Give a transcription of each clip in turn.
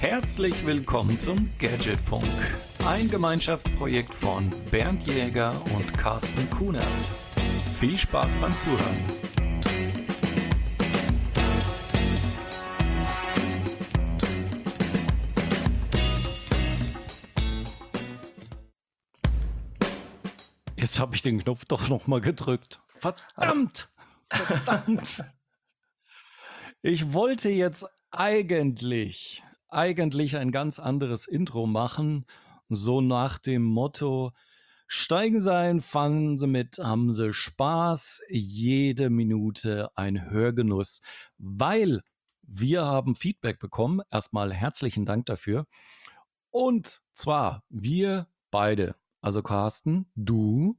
Herzlich willkommen zum Gadgetfunk, ein Gemeinschaftsprojekt von Bernd Jäger und Carsten Kunert. Viel Spaß beim Zuhören. Jetzt habe ich den Knopf doch nochmal gedrückt. Verdammt! Verdammt! Ich wollte jetzt eigentlich ein ganz anderes Intro machen, so nach dem Motto: Steigen Sie ein, fahren Sie mit, haben Sie Spaß, jede Minute ein Hörgenuss, weil wir haben Feedback bekommen. Erstmal herzlichen Dank dafür. Und zwar wir beide, also Carsten, du,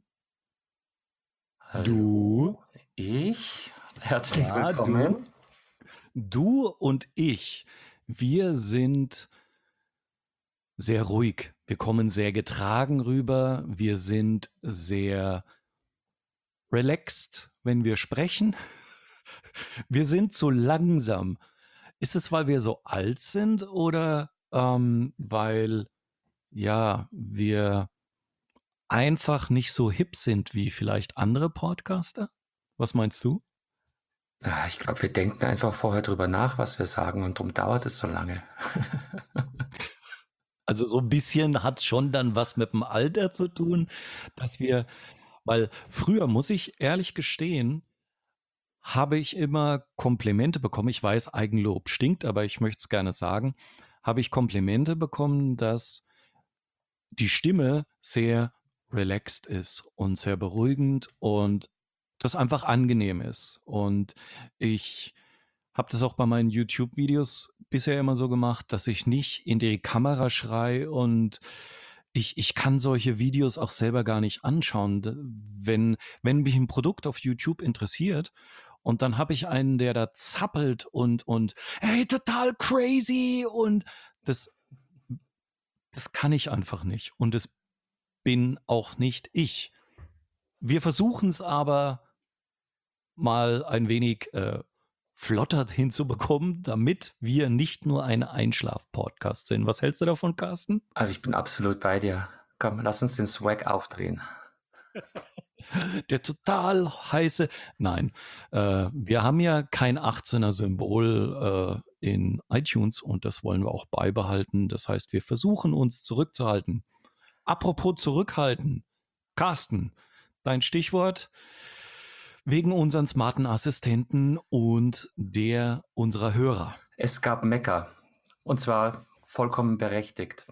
Hallo, ich. Herzlich ja, willkommen. du und ich, wir sind sehr ruhig. Wir kommen sehr getragen rüber. Wir sind sehr relaxed, wenn wir sprechen. Wir sind so langsam. Ist es, weil wir so alt sind oder weil ja wir einfach nicht so hip sind wie vielleicht andere Podcaster? Was meinst du? Ich glaube, wir denken einfach vorher drüber nach, was wir sagen, und darum dauert es so lange. Also so ein bisschen hat schon dann was mit dem Alter zu tun, dass wir, weil früher, muss ich ehrlich gestehen, habe ich immer Komplimente bekommen. Ich weiß, Eigenlob stinkt, aber ich möchte es gerne sagen. Habe ich Komplimente bekommen, dass die Stimme sehr relaxed ist und sehr beruhigend und das einfach angenehm ist. Und ich habe das auch bei meinen YouTube-Videos bisher immer so gemacht, dass ich nicht in die Kamera schrei und ich kann solche Videos auch selber gar nicht anschauen. Wenn mich ein Produkt auf YouTube interessiert und dann habe ich einen, der da zappelt und hey, total crazy und das, das kann ich einfach nicht. Und es bin auch nicht ich. Wir versuchen es aber mal ein wenig flotter hinzubekommen, damit wir nicht nur ein Einschlaf-Podcast sind. Was hältst du davon, Carsten? Also ich bin absolut bei dir. Komm, lass uns den Swag aufdrehen. Der total heiße. Nein, wir haben ja kein 18er-Symbol in iTunes und das wollen wir auch beibehalten. Das heißt, wir versuchen uns zurückzuhalten. Apropos zurückhalten. Carsten, dein Stichwort wegen unseren smarten Assistenten und der unserer Hörer. Es gab Mecker, und zwar vollkommen berechtigt.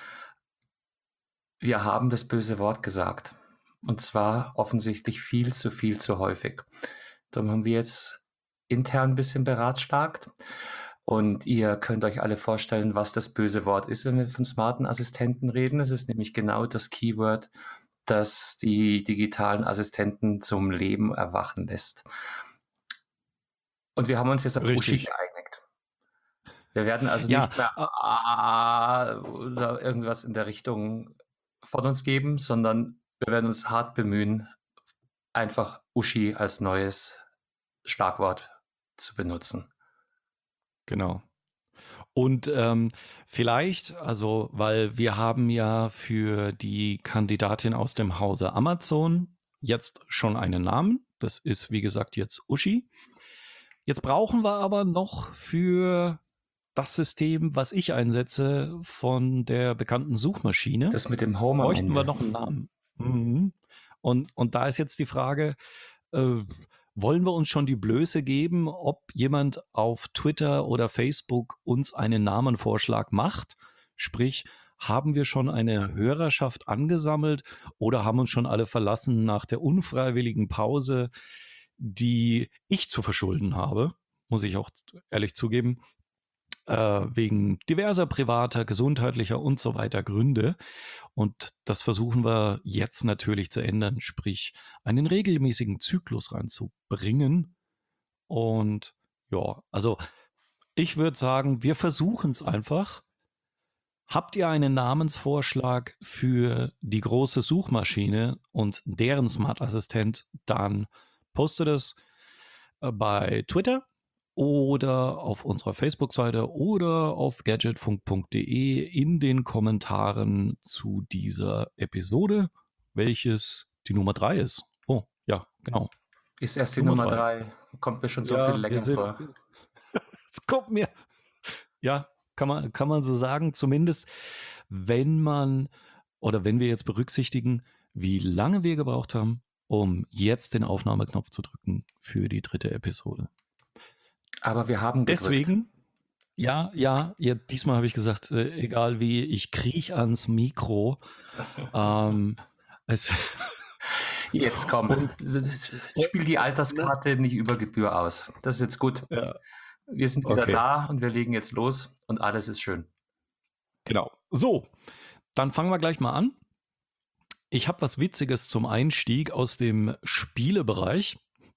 Wir haben das böse Wort gesagt, und zwar offensichtlich viel zu häufig. Darum haben wir jetzt intern ein bisschen beratschlagt. Und ihr könnt euch alle vorstellen, was das böse Wort ist, wenn wir von smarten Assistenten reden. Es ist nämlich genau das Keyword, das die digitalen Assistenten zum Leben erwachen lässt. Und wir haben uns jetzt auf Uschi Richtig. geeinigt. Wir werden also Ja, nicht mehr oder irgendwas in der Richtung von uns geben, sondern wir werden uns hart bemühen, einfach Uschi als neues Schlagwort zu benutzen. genau. Und vielleicht, also, weil wir haben ja für die Kandidatin aus dem Hause Amazon jetzt schon einen Namen. Das ist, wie gesagt, jetzt Uschi. Jetzt brauchen wir aber noch für das System, was ich einsetze, von der bekannten Suchmaschine, Das mit dem Home am bräuchten wir Ende. noch einen Namen. Mhm. Und da ist jetzt die Frage, äh, wollen wir uns schon die Blöße geben, ob jemand auf Twitter oder Facebook uns einen Namenvorschlag macht? Sprich, haben wir schon eine Hörerschaft angesammelt oder haben uns schon alle verlassen nach der unfreiwilligen Pause, die ich zu verschulden habe, muss ich auch ehrlich zugeben, wegen diverser privater, gesundheitlicher und so weiter Gründe. Und das versuchen wir jetzt natürlich zu ändern, sprich einen regelmäßigen Zyklus reinzubringen. Und ja, also ich würde sagen, wir versuchen es einfach. Habt ihr einen Namensvorschlag für die große Suchmaschine und deren Smart Assistent, dann postet es bei Twitter oder auf unserer Facebook-Seite oder auf gadgetfunk.de in den Kommentaren zu dieser Episode, welches die Nummer 3 ist. Oh, ja, genau. Ist erst die Nummer Nummer 3. 3. Kommt mir schon so viel Ja, wir länger sind. vor. Es kommt mir. Ja, kann man so sagen. Zumindest, wenn man oder wenn wir jetzt berücksichtigen, wie lange wir gebraucht haben, um jetzt den Aufnahmeknopf zu drücken für die 3. Episode. Aber wir haben gedrückt. Deswegen, ja, diesmal habe ich gesagt, egal wie, ich kriech ans Mikro. Es Jetzt komm, und spiel die Alterskarte nicht über Gebühr aus. Das ist jetzt gut. ja, Wir sind wieder okay, da und wir legen jetzt los und alles ist schön. genau. So, dann fangen wir gleich mal an. Ich habe was Witziges zum Einstieg aus dem Spielebereich.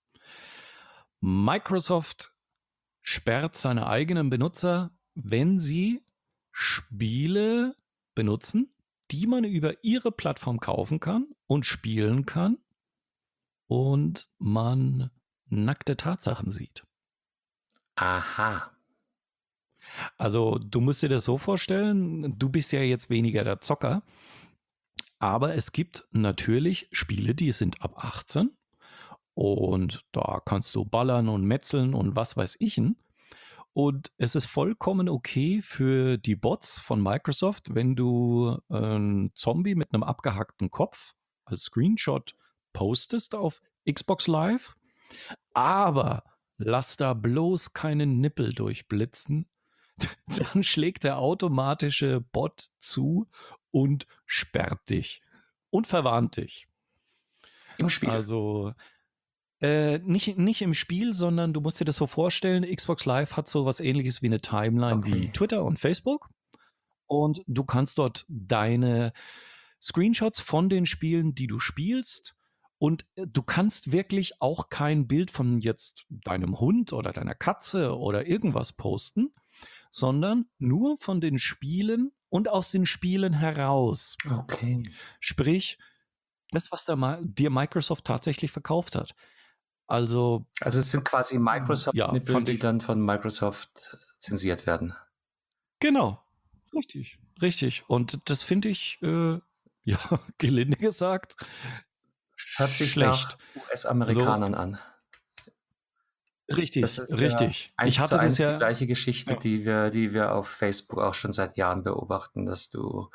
Microsoft sperrt seine eigenen Benutzer, wenn sie Spiele benutzen, die man über ihre Plattform kaufen kann und spielen kann und man nackte Tatsachen sieht. Aha. Also du musst dir das so vorstellen, du bist ja jetzt weniger der Zocker, aber es gibt natürlich Spiele, die sind ab 18 und da kannst du ballern und metzeln und was weiß ich. Und es ist vollkommen okay für die Bots von Microsoft, wenn du einen Zombie mit einem abgehackten Kopf als Screenshot postest auf Xbox Live, aber lass da bloß keinen Nippel durchblitzen, dann schlägt der automatische Bot zu und sperrt dich und verwarnt dich. Im Spiel. Also nicht im Spiel, sondern du musst dir das so vorstellen, Xbox Live hat so was ähnliches wie eine Timeline wie Okay. Twitter und Facebook. Und du kannst dort deine Screenshots von den Spielen, die du spielst, und du kannst wirklich auch kein Bild von jetzt deinem Hund oder deiner Katze oder irgendwas posten, sondern nur von den Spielen und aus den Spielen heraus. Okay. Sprich, das, was dir Microsoft tatsächlich verkauft hat. Also, Also es sind quasi ja, Microsoft-Nippel, fand die ich. dann von Microsoft zensiert werden. Genau. Richtig, richtig. Und das finde ich, ja, gelinde gesagt, Hört sich schlecht. nach US-Amerikanern an. Das Richtig, ist ja richtig. Ich 1 zu hatte das 1 die ja. gleiche Geschichte, Ja. die wir auf Facebook auch schon seit Jahren beobachten, dass du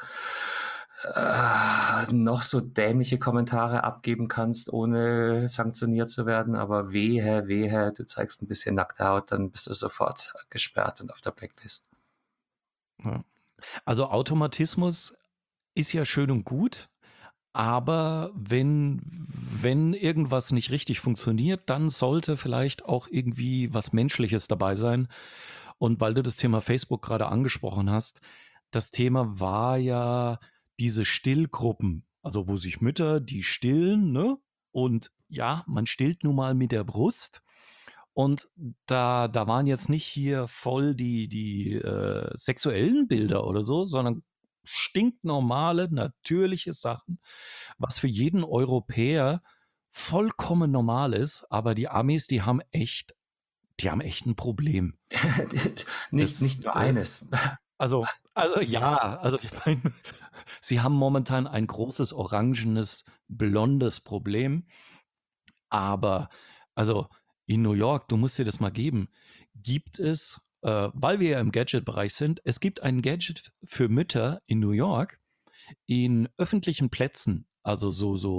noch so dämliche Kommentare abgeben kannst, ohne sanktioniert zu werden, aber wehe, du zeigst ein bisschen nackte Haut, dann bist du sofort gesperrt und auf der Blacklist. Ja. Also Automatismus ist ja schön und gut, aber wenn irgendwas nicht richtig funktioniert, dann sollte vielleicht auch irgendwie was Menschliches dabei sein. Und weil du das Thema Facebook gerade angesprochen hast, das Thema war ja diese Stillgruppen, also wo sich Mütter, die stillen, ne? Und ja, man stillt nun mal mit der Brust. Und da waren jetzt nicht hier voll die sexuellen Bilder oder so, sondern stinknormale, natürliche Sachen, was für jeden Europäer vollkommen normal ist. Aber die Amis, die haben echt ein Problem. Nicht nur eines. Also ja, also ich meine, sie haben momentan ein großes orangenes, blondes Problem. Aber also in New York, du musst dir das mal geben, gibt es, weil wir ja im Gadget-Bereich sind, es gibt ein Gadget für Mütter in New York in öffentlichen Plätzen, also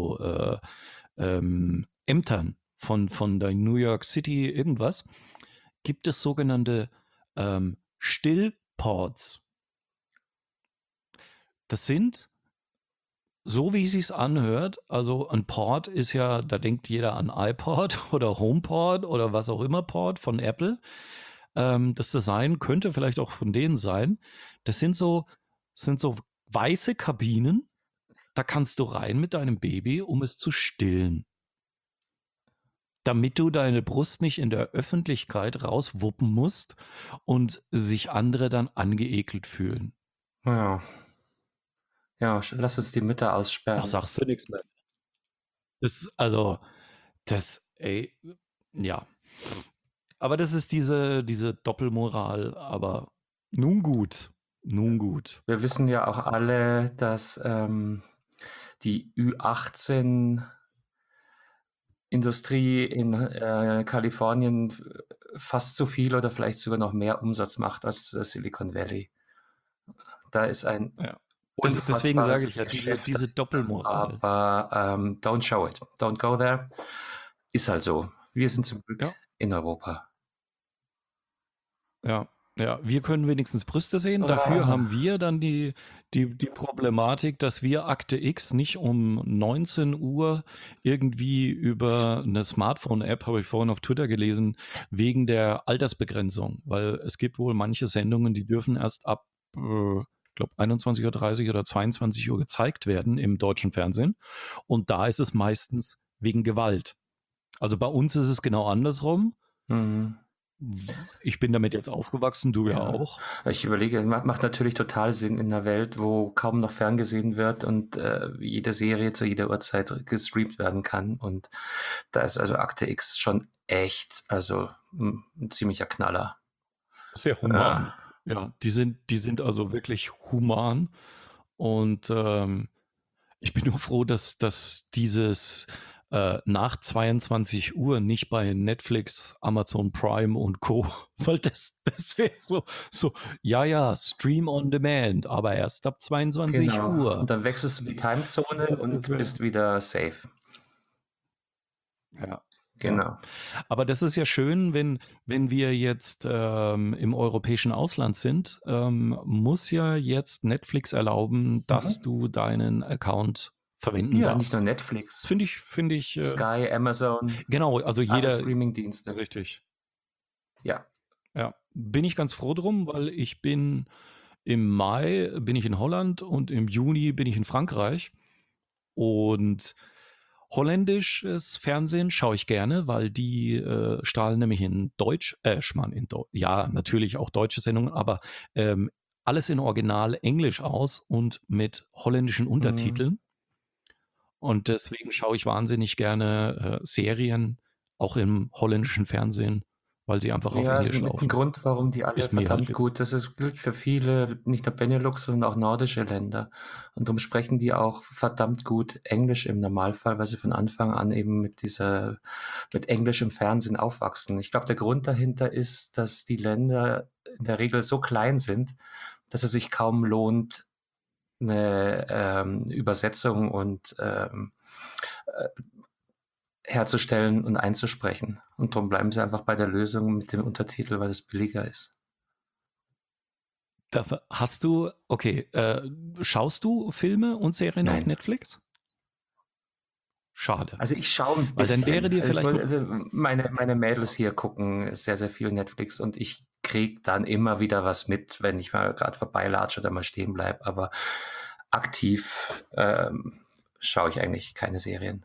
Ämtern von der New York City irgendwas, gibt es sogenannte Stillports. Das sind, so wie es sich anhört, also ein Port ist ja, da denkt jeder an iPod oder HomePod oder was auch immer Port von Apple. Das Design könnte vielleicht auch von denen sein. Das sind so weiße Kabinen, da kannst du rein mit deinem Baby, um es zu stillen. Damit du deine Brust nicht in der Öffentlichkeit rauswuppen musst und sich andere dann angeekelt fühlen. Ja, lass uns die Mütter Da aussperren. sagst du nichts mehr. Also, ey, ja. Aber das ist diese Doppelmoral, aber nun gut, nun gut. Wir wissen ja auch alle, dass die Ü18 Industrie in Kalifornien fast so viel oder vielleicht sogar noch mehr Umsatz macht als das Silicon Valley. Da ist ein Ja. Deswegen sage unfassbares ich ja, Geschäft, diese Doppelmoral. aber don't show it, don't go there. Ist halt so. Wir sind zum Glück Ja, in Europa. ja, ja. Wir können wenigstens Brüste sehen. Dafür haben wir dann die Problematik, dass wir Akte X nicht um 19 Uhr irgendwie über eine Smartphone-App, habe ich vorhin auf Twitter gelesen, wegen der Altersbegrenzung. Weil es gibt wohl manche Sendungen, die dürfen erst ab, ich glaube, 21:30 Uhr oder 22 Uhr gezeigt werden im deutschen Fernsehen. Und da ist es meistens wegen Gewalt. Also bei uns ist es genau andersrum. Mhm. Ich bin damit jetzt aufgewachsen, du ja auch. Ich überlege, macht natürlich total Sinn in einer Welt, wo kaum noch ferngesehen wird und jede Serie zu jeder Uhrzeit gestreamt werden kann. Und da ist also Akte X schon echt, also ein ziemlicher Knaller. Sehr human. Ja, die sind also wirklich human. Und ich bin nur froh, dass dieses nach 22 Uhr nicht bei Netflix, Amazon Prime und Co. Weil das wäre so, ja, Stream on Demand, aber erst ab 22 Genau. Uhr. Und dann wechselst du die Timezone Das und wär- bist wieder safe. Ja. Genau. Ja. Aber das ist ja schön, wenn wir jetzt im europäischen Ausland sind, muss ja jetzt Netflix erlauben, dass du deinen Account verwenden Ja, darfst. nicht nur Netflix. Das finde ich Sky, Amazon, genau, also alle jeder, Streaming-Dienste. richtig. Ja. Ja, bin ich ganz froh drum, weil ich bin im Mai bin ich in Holland und im Juni bin ich in Frankreich. Und holländisches Fernsehen schaue ich gerne, weil die strahlen nämlich in Deutsch, ja, natürlich auch deutsche Sendungen, aber alles in Original Englisch aus und mit holländischen Untertiteln. Und deswegen schaue ich wahnsinnig gerne Serien, auch im holländischen Fernsehen, weil sie einfach auf Ja, ist Englisch mit ein laufen. Grund, warum die alle Ist mir halt verdammt lieber. gut. Gilt für viele, nicht nur Benelux, sondern auch nordische Länder. Und darum sprechen die auch verdammt gut Englisch im Normalfall, weil sie von Anfang an eben mit Englisch im Fernsehen aufwachsen. Ich glaube, der Grund dahinter ist, dass die Länder in der Regel so klein sind, dass es sich kaum lohnt, eine Übersetzung und herzustellen und einzusprechen. Und darum bleiben sie einfach bei der Lösung mit dem Untertitel, weil es billiger ist. Okay, schaust du Filme und Serien auf Nein. Netflix? Schade. Also ich schaue ein Weil dann wäre bisschen. dir vielleicht Meine Mädels hier gucken sehr, sehr viel Netflix und ich kriege dann immer wieder was mit, wenn ich mal gerade vorbeilatsche oder mal stehen bleibe. Aber aktiv schaue ich eigentlich keine Serien.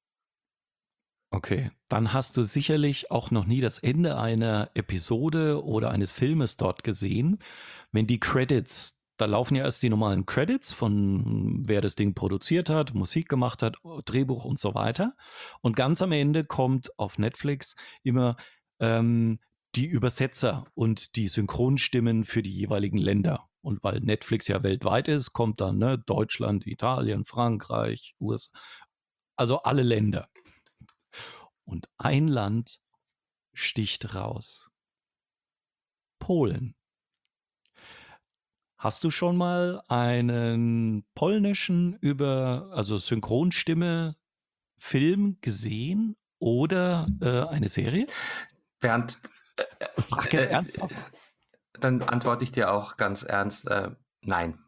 Okay, dann hast du sicherlich auch noch nie das Ende einer Episode oder eines Filmes dort gesehen. Wenn die Credits, da laufen ja erst die normalen Credits von wer das Ding produziert hat, Musik gemacht hat, Drehbuch und so weiter. Und ganz am Ende kommt auf Netflix immer die Übersetzer und die Synchronstimmen für die jeweiligen Länder. Und weil Netflix ja weltweit ist, kommt dann Deutschland, Italien, Frankreich, USA, also alle Länder. Und ein Land sticht raus. Polen. Hast du schon mal einen polnischen also Synchronstimme Film gesehen oder eine Serie? Bernd, Frag jetzt ernsthaft. dann antworte ich dir auch ganz ernst, nein.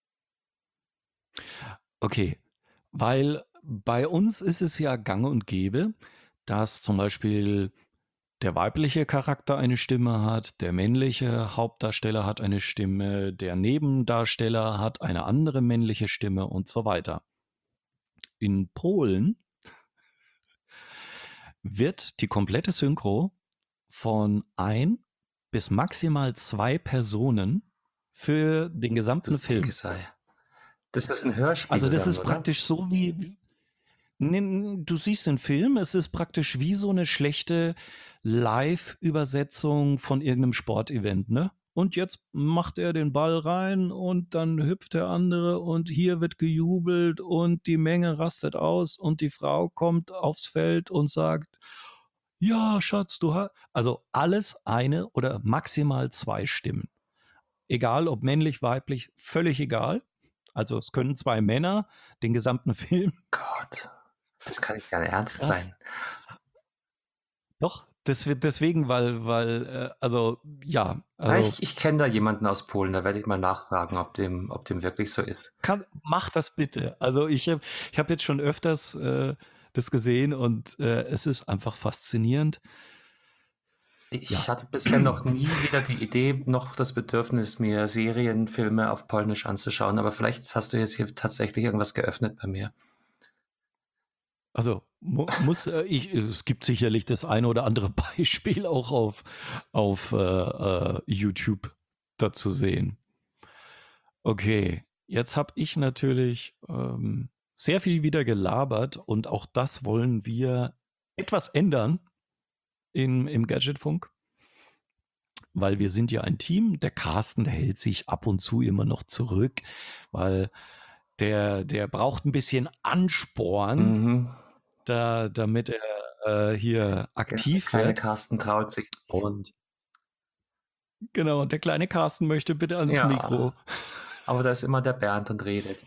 Okay, weil bei uns ist es ja gang und gäbe, dass zum Beispiel der weibliche Charakter eine Stimme hat, der männliche Hauptdarsteller hat eine Stimme, der Nebendarsteller hat eine andere männliche Stimme und so weiter. In Polen wird die komplette Synchro von ein bis maximal zwei Personen für den gesamten Film. Dicke sei. Das ist ein Hörspiel Also das dann, ist oder? praktisch so wie, du siehst den Film, es ist praktisch wie so eine schlechte Live-Übersetzung von irgendeinem Sportevent, ne? Und jetzt macht er den Ball rein und dann hüpft der andere und hier wird gejubelt und die Menge rastet aus und die Frau kommt aufs Feld und sagt, ja, Schatz, du hast, also alles eine oder maximal zwei Stimmen. Egal ob männlich, weiblich, völlig egal. Also es können zwei Männer den gesamten Film. Gott, das kann nicht dein Das ist Ernst krass. sein. Doch, deswegen, weil, also, ja, Ja, also ich kenne da jemanden aus Polen, da werde ich mal nachfragen, ob dem wirklich so ist. mach das bitte. Also ich hab jetzt schon öfters das gesehen und es ist einfach faszinierend. Ich Ja, hatte bisher noch nie weder die Idee noch das Bedürfnis, mir Serien, Filme auf Polnisch anzuschauen, aber vielleicht hast du jetzt hier tatsächlich irgendwas geöffnet bei mir. also es gibt sicherlich das eine oder andere Beispiel auch auf YouTube dazu sehen. Okay, jetzt habe ich natürlich sehr viel wieder gelabert und auch das wollen wir etwas ändern im Gadgetfunk, weil wir sind ja ein Team. Der Carsten, der hält sich ab und zu immer noch zurück, weil der braucht ein bisschen Ansporn, Mhm. damit er hier Genau, der aktiv kleine wird. Carsten traut sich. Und genau, der kleine Carsten möchte bitte ans Ja, Mikro. aber da ist immer der Bernd und redet.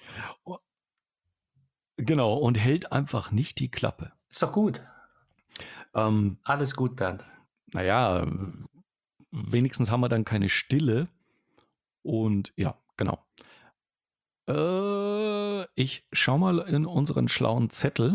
Genau, und hält einfach nicht die Klappe. Ist doch gut. Ähm, Alles gut, Bernd. naja, wenigstens haben wir dann keine Stille. Und ja, genau. Ich schau mal in unseren schlauen Zettel,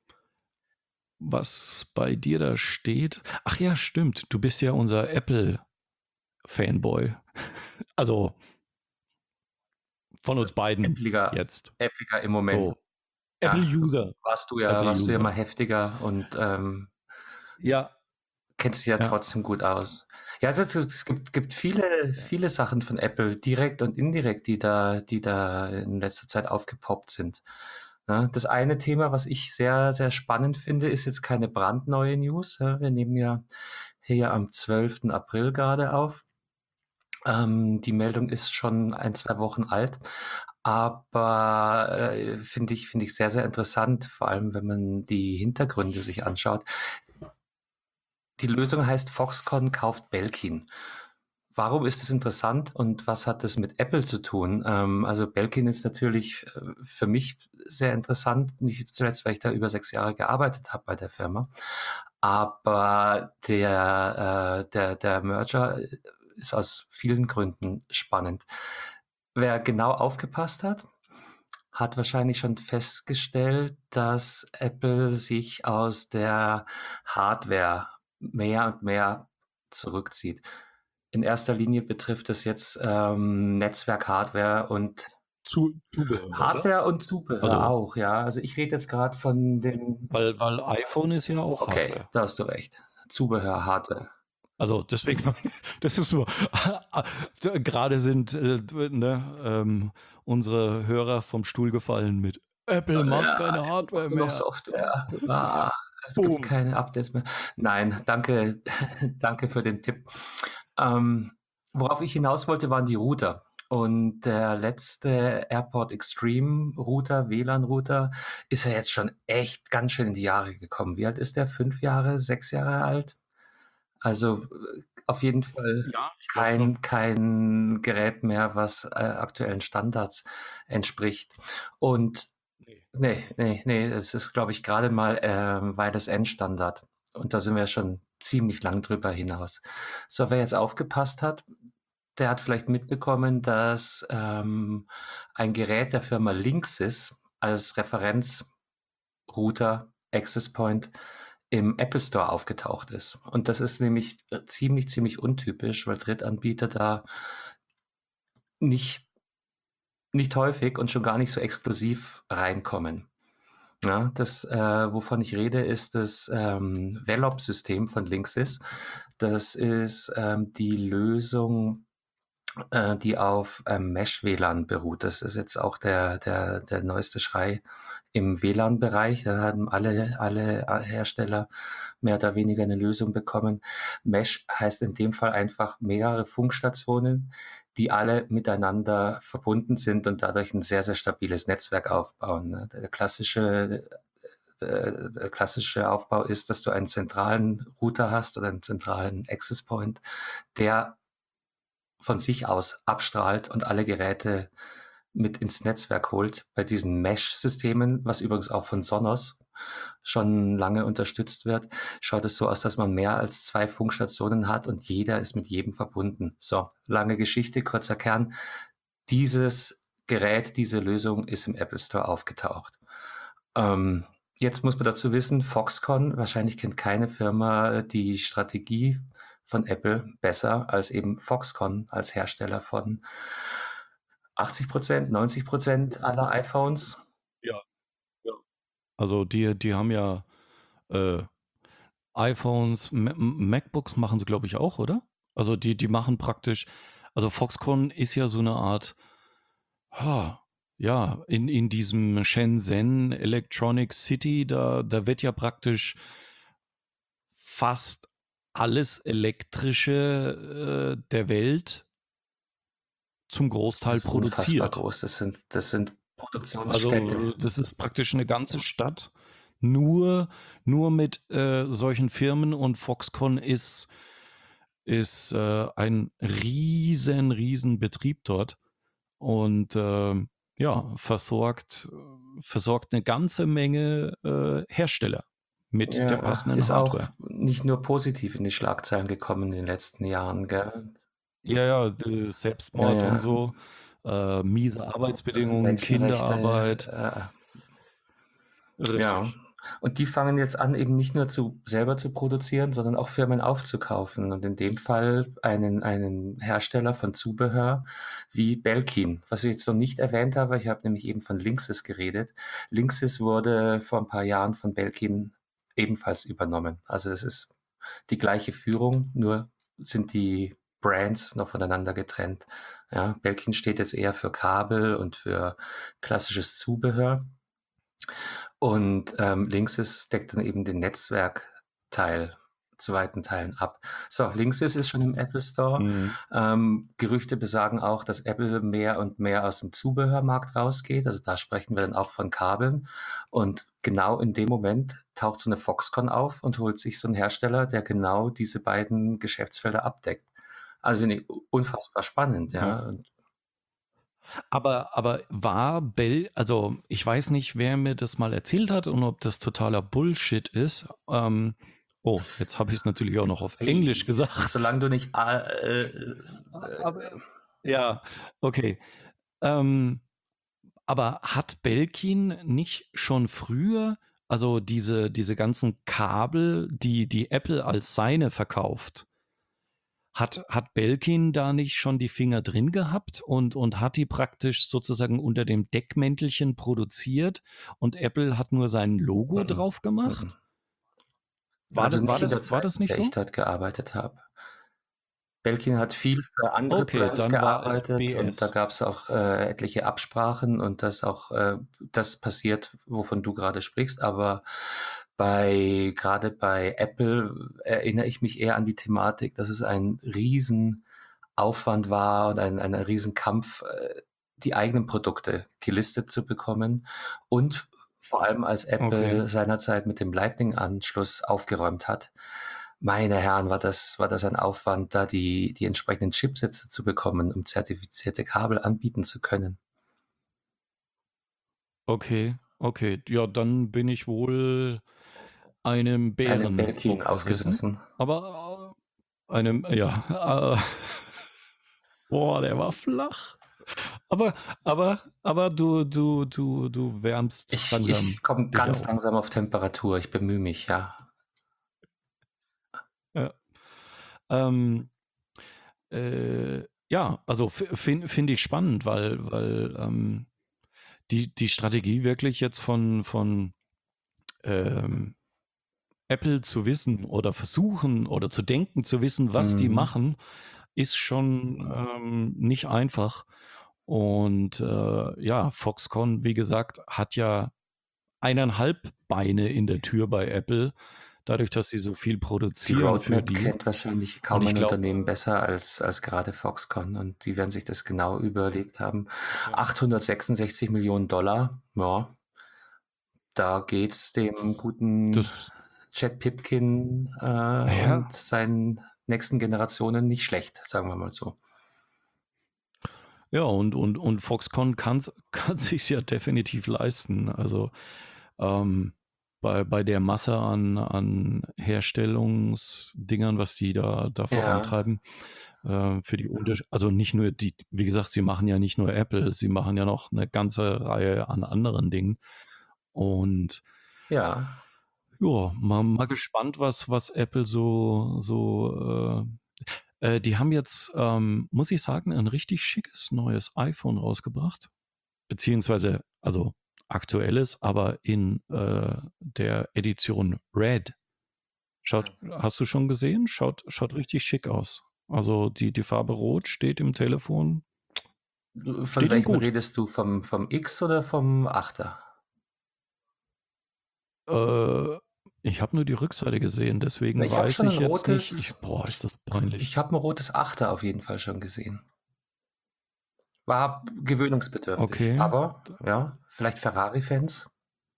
was bei dir da steht. Ach ja, stimmt. Du bist ja unser Apple-Fanboy. Also von uns beiden Appliger, jetzt. Appliger im Moment. So. Ja, Apple-User. warst du ja mal Apple-User. heftiger und Ja, kennst dich ja ja. trotzdem gut aus. Ja, es gibt viele Sachen von Apple, direkt und indirekt, die da in letzter Zeit aufgepoppt sind. Ja, das eine Thema, was ich sehr, sehr spannend finde, ist jetzt keine brandneue News. Ja, wir nehmen ja hier am 12. April gerade auf. Die Meldung ist schon 1, 2 Wochen alt, aber finde ich sehr, sehr interessant, vor allem wenn man die Hintergründe sich anschaut. Die Lösung heißt Foxconn kauft Belkin. Warum ist es interessant und was hat das mit Apple zu tun? Also Belkin ist natürlich für mich sehr interessant, nicht zuletzt, weil ich da über 6 Jahre gearbeitet habe bei der Firma. Aber der Merger ist aus vielen Gründen spannend. Wer genau aufgepasst hat, hat wahrscheinlich schon festgestellt, dass Apple sich aus der Hardware mehr und mehr zurückzieht. In erster Linie betrifft es jetzt Netzwerk-Hardware und Zubehör, oder? Hardware und Zubehör Also, auch, ja. Also ich rede jetzt gerade von den. weil iPhone ist ja auch Okay, Hardware. da hast du recht. Zubehör, Hardware. Also deswegen, das ist so, gerade sind unsere Hörer vom Stuhl gefallen mit Apple macht Ja, keine Apple Hardware macht nur noch mehr. Software. Ah, es gibt Boom. keine Updates mehr. Nein, danke, danke für den Tipp. Ähm, worauf ich hinaus wollte, waren die Router. Und der letzte AirPort Extreme Router, WLAN-Router, ist ja jetzt schon echt ganz schön in die Jahre gekommen. Wie alt ist der? 5 Jahre, 6 Jahre alt? Also auf jeden Fall Ja, ich glaube schon. kein Gerät mehr, was aktuellen Standards entspricht. Und Nee. nee, es ist, glaube ich, gerade mal Wireless Endstandard. Und da sind wir schon ziemlich lang drüber hinaus. So, wer jetzt aufgepasst hat, der hat vielleicht mitbekommen, dass ein Gerät der Firma Linksys als Referenzrouter Access Point im Apple Store aufgetaucht ist. Und das ist nämlich ziemlich untypisch, weil Drittanbieter da nicht, nicht häufig und schon gar nicht so exklusiv reinkommen. Ja, das, wovon ich rede, ist das Velop-System von Linksys. Das ist die Lösung die auf Mesh-WLAN beruht. Das ist jetzt auch der neueste Schrei im WLAN-Bereich. Da haben alle Hersteller mehr oder weniger eine Lösung bekommen. Mesh heißt in dem Fall einfach mehrere Funkstationen, die alle miteinander verbunden sind und dadurch ein sehr, sehr stabiles Netzwerk aufbauen. Ne? Der klassische Aufbau ist, dass du einen zentralen Router hast oder einen zentralen Access Point, der von sich aus abstrahlt und alle Geräte mit ins Netzwerk holt. Bei diesen Mesh-Systemen, was übrigens auch von Sonos schon lange unterstützt wird, schaut es so aus, dass man mehr als 2 Funkstationen hat und jeder ist mit jedem verbunden. So, lange Geschichte, kurzer Kern. Dieses Gerät, diese Lösung ist im Apple Store aufgetaucht. Ähm, Jetzt muss man dazu wissen, Foxconn, wahrscheinlich kennt keine Firma die Strategie von Apple besser als eben Foxconn als Hersteller von 80%, 90% aller iPhones. Ja, ja. Also die haben ja äh, iPhones, MacBooks machen sie, glaube ich, auch, oder? Also die machen praktisch, also Foxconn ist ja so eine Art, ha, ja, in diesem Shenzhen Electronic City, da wird ja praktisch fast alles Elektrische der Welt zum Großteil Das ist unfassbar produziert. groß. Das sind Also Produktionsstädte. das ist praktisch eine ganze Stadt, nur mit solchen Firmen, und Foxconn ist ein riesen Betrieb dort und ja, versorgt eine ganze Menge Hersteller mit der Ja, passenden ist auch Hardware. nicht nur positiv in die Schlagzeilen gekommen in den letzten Jahren, gell? Ja, ja, Ja, Selbstmord und ja, so, miese Arbeitsbedingungen, Menschenrechte, Kinderarbeit, ja. richtig. Und die fangen jetzt an, eben nicht nur selber zu produzieren, sondern auch Firmen aufzukaufen. Und in dem Fall einen Hersteller von Zubehör wie Belkin. Was ich jetzt noch nicht erwähnt habe, ich habe nämlich eben von Linksys geredet. Linksys wurde vor ein paar Jahren von Belkin ebenfalls übernommen. Also es ist die gleiche Führung, nur sind die Brands noch voneinander getrennt. Ja, Belkin steht jetzt eher für Kabel und für klassisches Zubehör. Und Linksys deckt dann eben den Netzwerkteil zu weiten Teilen ab. So, Linksys ist schon im Apple Store. Mhm. Gerüchte besagen auch, dass Apple mehr und mehr aus dem Zubehörmarkt rausgeht. Also da sprechen wir dann auch von Kabeln. Und genau in dem Moment taucht so eine Foxconn auf und holt sich so einen Hersteller, der genau diese beiden Geschäftsfelder abdeckt. Also finde ich unfassbar spannend, Ja. ja. Und Aber war Bell, also ich weiß nicht, wer mir das mal erzählt hat und ob das totaler Bullshit ist. Oh, jetzt habe ich es natürlich auch noch auf Englisch gesagt. solange du nicht Aber ja, okay. Ähm, aber hat Belkin nicht schon früher, also diese ganzen Kabel, die Apple als seine verkauft, hat Belkin da nicht schon die Finger drin gehabt und hat die praktisch sozusagen unter dem Deckmäntelchen produziert und Apple hat nur sein Logo mm, drauf mm, mm. gemacht? Also nicht in der War Zeit, das in nicht der ich so? dort gearbeitet habe. Belkin hat viel für andere Okay, Brands dann war es gearbeitet und da BS. gab es auch etliche Absprachen und das auch das passiert, wovon du gerade sprichst. Aber gerade bei Apple erinnere ich mich eher an die Thematik, dass es ein Riesenaufwand war und ein Riesenkampf, die eigenen Produkte gelistet zu bekommen und vor allem als Okay. Apple seinerzeit mit dem Lightning-Anschluss aufgeräumt hat. Meine Herren, war das ein Aufwand, da die entsprechenden Chipsätze zu bekommen, um zertifizierte Kabel anbieten zu können. Okay, okay. Ja, dann bin ich wohl einem Einem Bären Belkin aufgesessen. aufgesessen. Aber einem, ja, boah, der war flach. Aber, aber du wärmst Ich langsam komme dich ganz auf. langsam auf Temperatur. Ich bemühe mich, ja. Ja. Ähm, ja, also finde ich spannend, weil die Strategie wirklich jetzt von ähm, Apple zu wissen oder versuchen oder zu denken zu wissen, was die Mhm. machen, ist schon nicht einfach. Und ja, Foxconn, wie gesagt, hat ja 1,5 Beine in der Tür bei Apple, dadurch, dass sie so viel Die produzieren für Roadmap die. kennt wahrscheinlich Und kaum ich ein glaube, Unternehmen besser als gerade Foxconn und die werden sich das genau überlegt haben. ja, 866 Millionen Dollar, ja, da geht's dem guten das, Chet Pipkin und ja, seinen nächsten Generationen nicht schlecht, sagen wir mal so. ja, und Foxconn kann sich ja definitiv leisten. Also ähm, bei der Masse an Herstellungsdingern, was die da Ja, vorantreiben, für die also nicht nur die, wie gesagt, sie machen ja nicht nur Apple, sie machen ja noch eine ganze Reihe an anderen Dingen. Und ja. ja, mal gespannt, was Apple die haben jetzt, muss ich sagen, ein richtig schickes neues iPhone rausgebracht. Beziehungsweise, also aktuelles, aber in der Edition Red. Hast du schon gesehen? Schaut richtig schick aus. Also die Farbe Rot steht im Telefon, Von steht ihm welchem gut. redest du? Vom X oder vom 8er? Äh, ich habe nur die Rückseite gesehen, deswegen Ich habe weiß schon ein ich jetzt nicht. rotes, Boah, ist das peinlich. ich habe ein rotes 8er auf jeden Fall schon gesehen. War gewöhnungsbedürftig, Okay. aber ja, vielleicht Ferrari-Fans?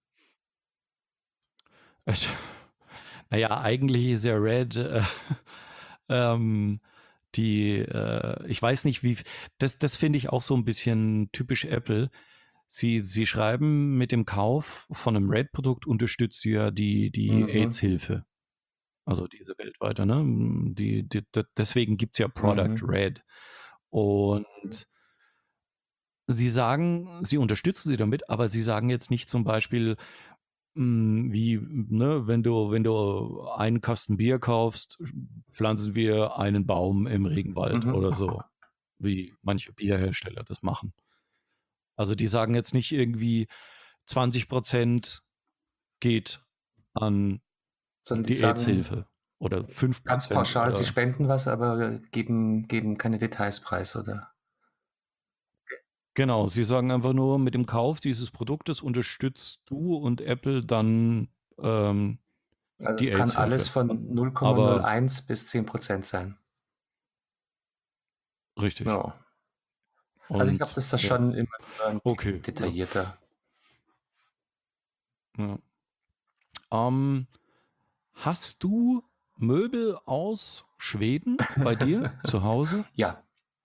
Es- Naja, eigentlich ist ja Red ähm, ich weiß nicht, das finde ich auch so ein bisschen typisch Apple. Sie schreiben, mit dem Kauf von einem Red-Produkt unterstützt du ja die Mhm, AIDS-Hilfe. Also diese weltweite, ne? Deswegen gibt es ja Product mhm. Red. Und sie sagen, sie unterstützen sie damit, aber sie sagen jetzt nicht zum Beispiel, wie, ne, wenn du einen Kasten Bier kaufst, pflanzen wir einen Baum im Regenwald Mhm. oder so, wie manche Bierhersteller das machen. Also die sagen jetzt nicht irgendwie 20% geht an Sondern die die sagen AIDS-Hilfe oder ganz 5% pauschal, sie oder spenden was, aber geben keine Details preis, oder? genau, sie sagen einfach nur, mit dem Kauf dieses Produktes unterstützt du und Apple dann Also die es kann alles AIDS-Hilfe. von Aber 0,01 bis 10% sein. richtig. Ja. Also ich habe Und das da ja, schon immer lieber ein okay, Ticken ja. detaillierter. Ja. Ähm, hast du Möbel aus Schweden bei dir zu Hause? Ja,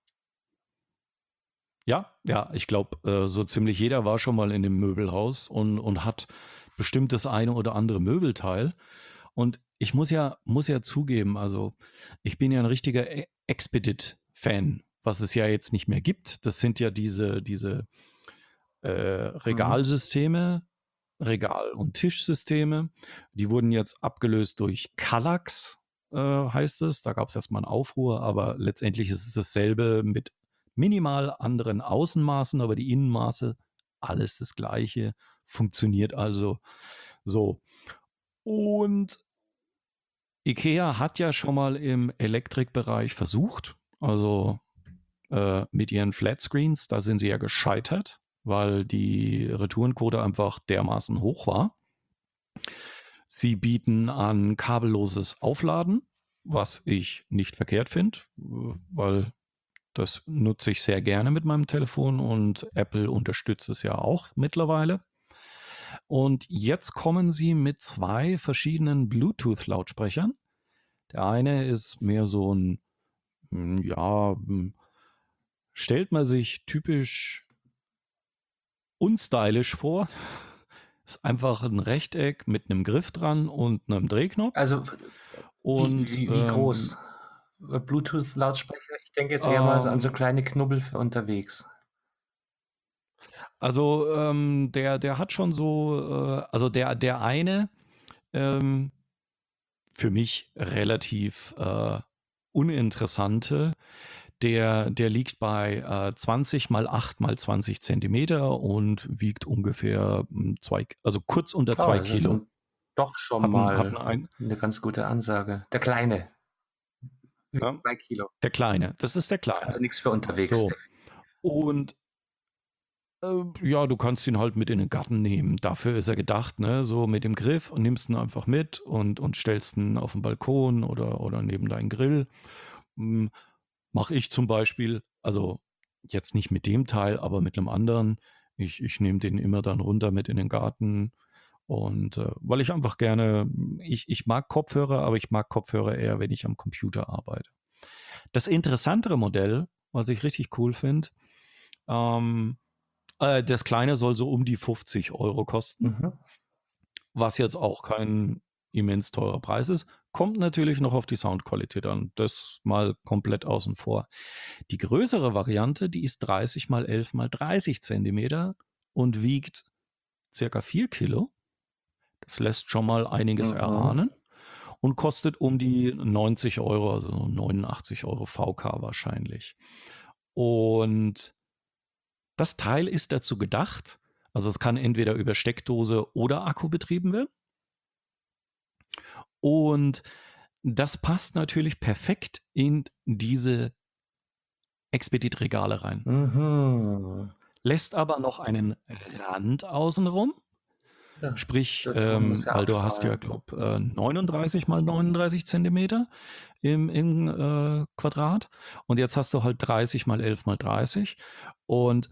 Ja, ja, ich glaube, so ziemlich jeder war schon mal in dem Möbelhaus und hat bestimmt das eine oder andere Möbelteil. Und ich muss ja zugeben, also ich bin ja ein richtiger Expedit-Fan, was es ja jetzt nicht mehr gibt. Das sind ja diese mhm. Regalsysteme, Regal- und Tischsysteme. Die wurden jetzt abgelöst durch Kallax, heißt es. Da gab es erstmal einen Aufruhr, aber letztendlich ist es dasselbe mit minimal anderen Außenmaßen, aber die Innenmaße, alles das gleiche, funktioniert also so. Und IKEA hat ja schon mal im Elektrikbereich versucht, also mit ihren Flatscreens, da sind sie ja gescheitert, weil die Retourenquote einfach dermaßen hoch war. Sie bieten an kabelloses Aufladen, was ich nicht verkehrt finde, weil das nutze ich sehr gerne mit meinem Telefon und Apple unterstützt es ja auch mittlerweile. Und jetzt kommen sie mit 2 verschiedenen Bluetooth-Lautsprechern. Der eine ist mehr so ein, ja, stellt man sich typisch unstylisch vor. Ist einfach ein Rechteck mit einem Griff dran und einem Drehknopf. Also Und wie groß? Bluetooth-Lautsprecher? Ich denke jetzt eher mal so an so ähm, kleine Knubbel für unterwegs. also der hat schon so, also der eine ähm, für mich relativ uninteressante, der liegt bei 20 mal 8 mal 20 Zentimeter und wiegt ungefähr also kurz unter Oh, 2 das ist Kilo. dann doch schon Hat mal ein eine ganz gute Ansage. Der Kleine. Wiegt Ja, 2 Kilo. der Kleine. Das ist der Also Kleine. nichts für unterwegs. So. Und ja, du kannst ihn halt mit in den Garten nehmen. Dafür ist er gedacht, ne? So mit dem Griff und nimmst ihn einfach mit und stellst ihn auf den Balkon oder neben deinen Grill. Hm, Mache ich zum Beispiel, also jetzt nicht mit dem Teil, aber mit einem anderen. Ich nehme den immer dann runter mit in den Garten. Und weil ich einfach gerne, ich mag Kopfhörer, aber ich mag Kopfhörer eher, wenn ich am Computer arbeite. Das interessantere Modell, was ich richtig cool finde, ähm, das kleine soll so um die 50 € kosten, Mhm. was jetzt auch kein immens teurer Preis ist. Kommt natürlich noch auf die Soundqualität an. Das mal komplett außen vor. Die größere Variante, die ist 30 mal 11 mal 30 Zentimeter und wiegt circa 4 Kilo. Das lässt schon mal einiges Mhm. erahnen und kostet um die 90 €, also 89 € VK wahrscheinlich. Und das Teil ist dazu gedacht, also es kann entweder über Steckdose oder Akku betrieben werden. Und das passt natürlich perfekt in diese Expedit-Regale rein. Mhm. Lässt aber noch einen Rand außenrum. Ja, Sprich, der Ton muss ja weil du hast ja, abstrahlen. glaube 39 mal 39 Zentimeter im Quadrat. Und jetzt hast du halt 30 mal 11 mal 30. Und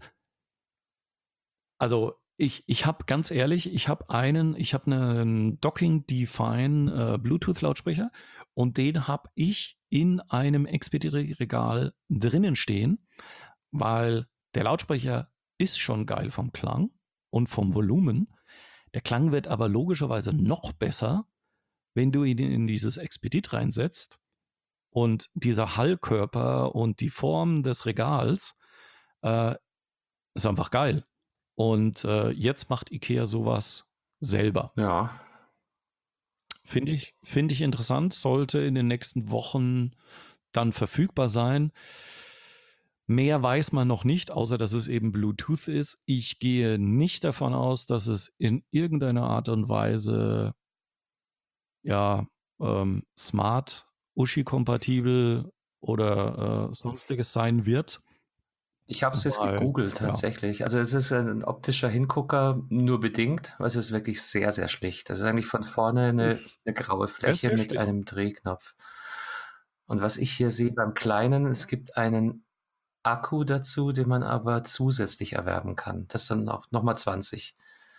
also ich habe ganz ehrlich, ich habe einen Docking Define Bluetooth-Lautsprecher und den habe ich in einem Expedit-Regal drinnen stehen, weil der Lautsprecher ist schon geil vom Klang und vom Volumen. Der Klang wird aber logischerweise noch besser, wenn du ihn in dieses Expedit reinsetzt und dieser Hallkörper und die Form des Regals äh, ist einfach geil. Und jetzt macht IKEA sowas selber. Ja. Finde ich interessant, sollte in den nächsten Wochen dann verfügbar sein. Mehr weiß man noch nicht, außer dass es eben Bluetooth ist. Ich gehe nicht davon aus, dass es in irgendeiner Art und Weise ja smart, Uschi-kompatibel oder sonstiges sein wird. Ich habe es jetzt Weil, gegoogelt ja, tatsächlich. Also es ist ein optischer Hingucker, nur bedingt, weil es ist wirklich sehr, sehr schlicht. Das ist eigentlich von vorne eine graue er ist Fläche sehr mit schlicht. einem Drehknopf. Und was ich hier sehe beim Kleinen, es gibt einen Akku dazu, den man aber zusätzlich erwerben kann. Das ist dann auch nochmal 20.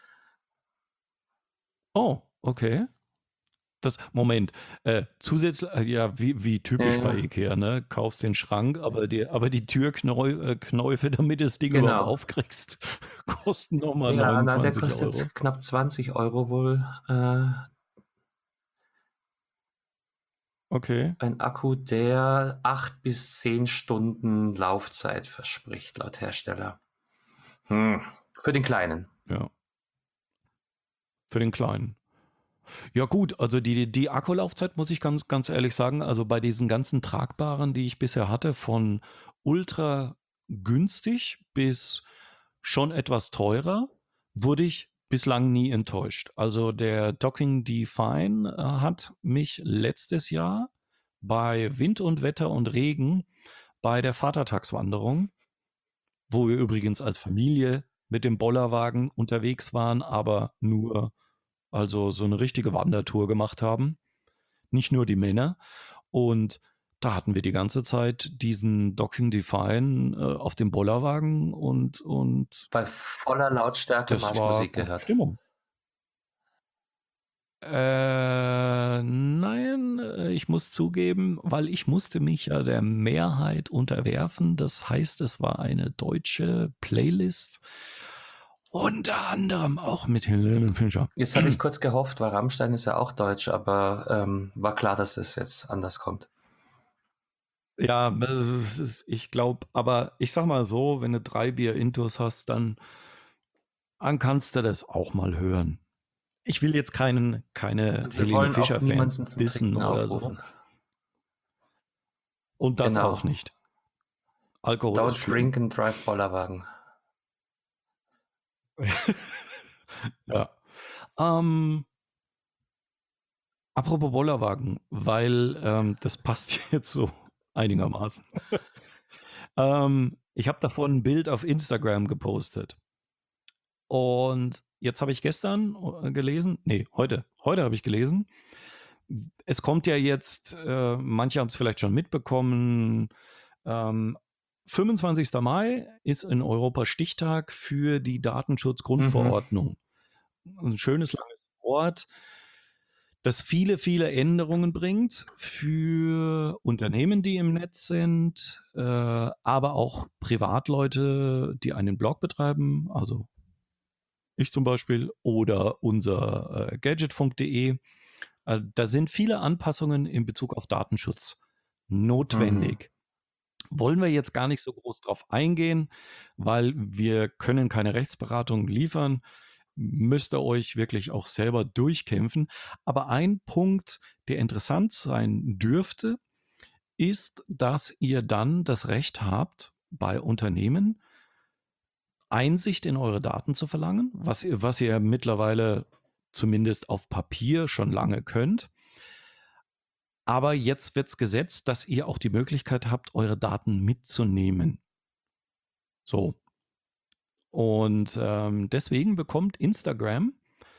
Oh, okay. Moment, zusätzlich, ja, wie Ja, typisch bei ja, IKEA, ne? Kaufst den Schrank, aber die Türknäufe, damit du das Ding überhaupt genau. aufkriegst, kosten nochmal Ja, na, der 29 kostet Euro. knapp 20 € wohl. Okay, Ein Akku, der 8 bis 10 Stunden Laufzeit verspricht, laut Hersteller. Für den Kleinen. ja, für den Kleinen. Ja gut, also die Akkulaufzeit muss ich ganz ehrlich sagen, also bei diesen ganzen tragbaren, die ich bisher hatte, von ultra günstig bis schon etwas teurer, wurde ich bislang nie enttäuscht. Also der Docking Define hat mich letztes Jahr bei Wind und Wetter und Regen bei der Vatertagswanderung, wo wir übrigens als Familie mit dem Bollerwagen unterwegs waren, aber nur also so eine richtige Wandertour gemacht haben, nicht nur die Männer. Und da hatten wir die ganze Zeit diesen Docking Define auf dem Bollerwagen und Bei voller Lautstärke das war Marschmusik gute gehört. Stimmung. Nein, ich muss zugeben, weil ich musste mich ja der Mehrheit unterwerfen. Das heißt, es war eine deutsche Playlist, unter anderem auch mit Helene Fischer. Jetzt hatte ich kurz gehofft, weil Rammstein ist ja auch deutsch, aber war klar, dass es jetzt anders kommt. Ja, ich glaube, aber ich sag mal so, wenn du 3 Bier Intus hast, dann kannst du das auch mal hören. Ich will jetzt keine Und wir Helene wollen auch Fischer-Fans niemanden zum dissen Trinken oder so. aufrufen. Und das Genau. auch nicht. Alkohol ist Don't schlimm. drink and drive Bollerwagen. Ja. Ähm, apropos Bollerwagen, weil das passt jetzt so einigermaßen. Ich habe davon ein Bild auf Instagram gepostet. Und jetzt habe ich gestern gelesen, nee, heute habe ich gelesen, es kommt ja jetzt, manche haben es vielleicht schon mitbekommen, ähm, 25. Mai ist in Europa Stichtag für die Mhm. Datenschutzgrundverordnung. Ein schönes langes Wort, das viele, viele Änderungen bringt für Unternehmen, die im Netz sind, aber auch Privatleute, die einen Blog betreiben, also ich zum Beispiel, oder unser gadgetfunk.de. Da sind viele Anpassungen in Bezug auf Datenschutz Mhm. notwendig. Wollen wir jetzt gar nicht so groß drauf eingehen, weil wir können keine Rechtsberatung liefern. Müsst ihr euch wirklich auch selber durchkämpfen. Aber ein Punkt, der interessant sein dürfte, ist, dass ihr dann das Recht habt, bei Unternehmen Einsicht in eure Daten zu verlangen, was ihr mittlerweile zumindest auf Papier schon lange könnt. Aber jetzt wird es gesetzt, dass ihr auch die Möglichkeit habt, eure Daten mitzunehmen. So. Und deswegen bekommt Instagram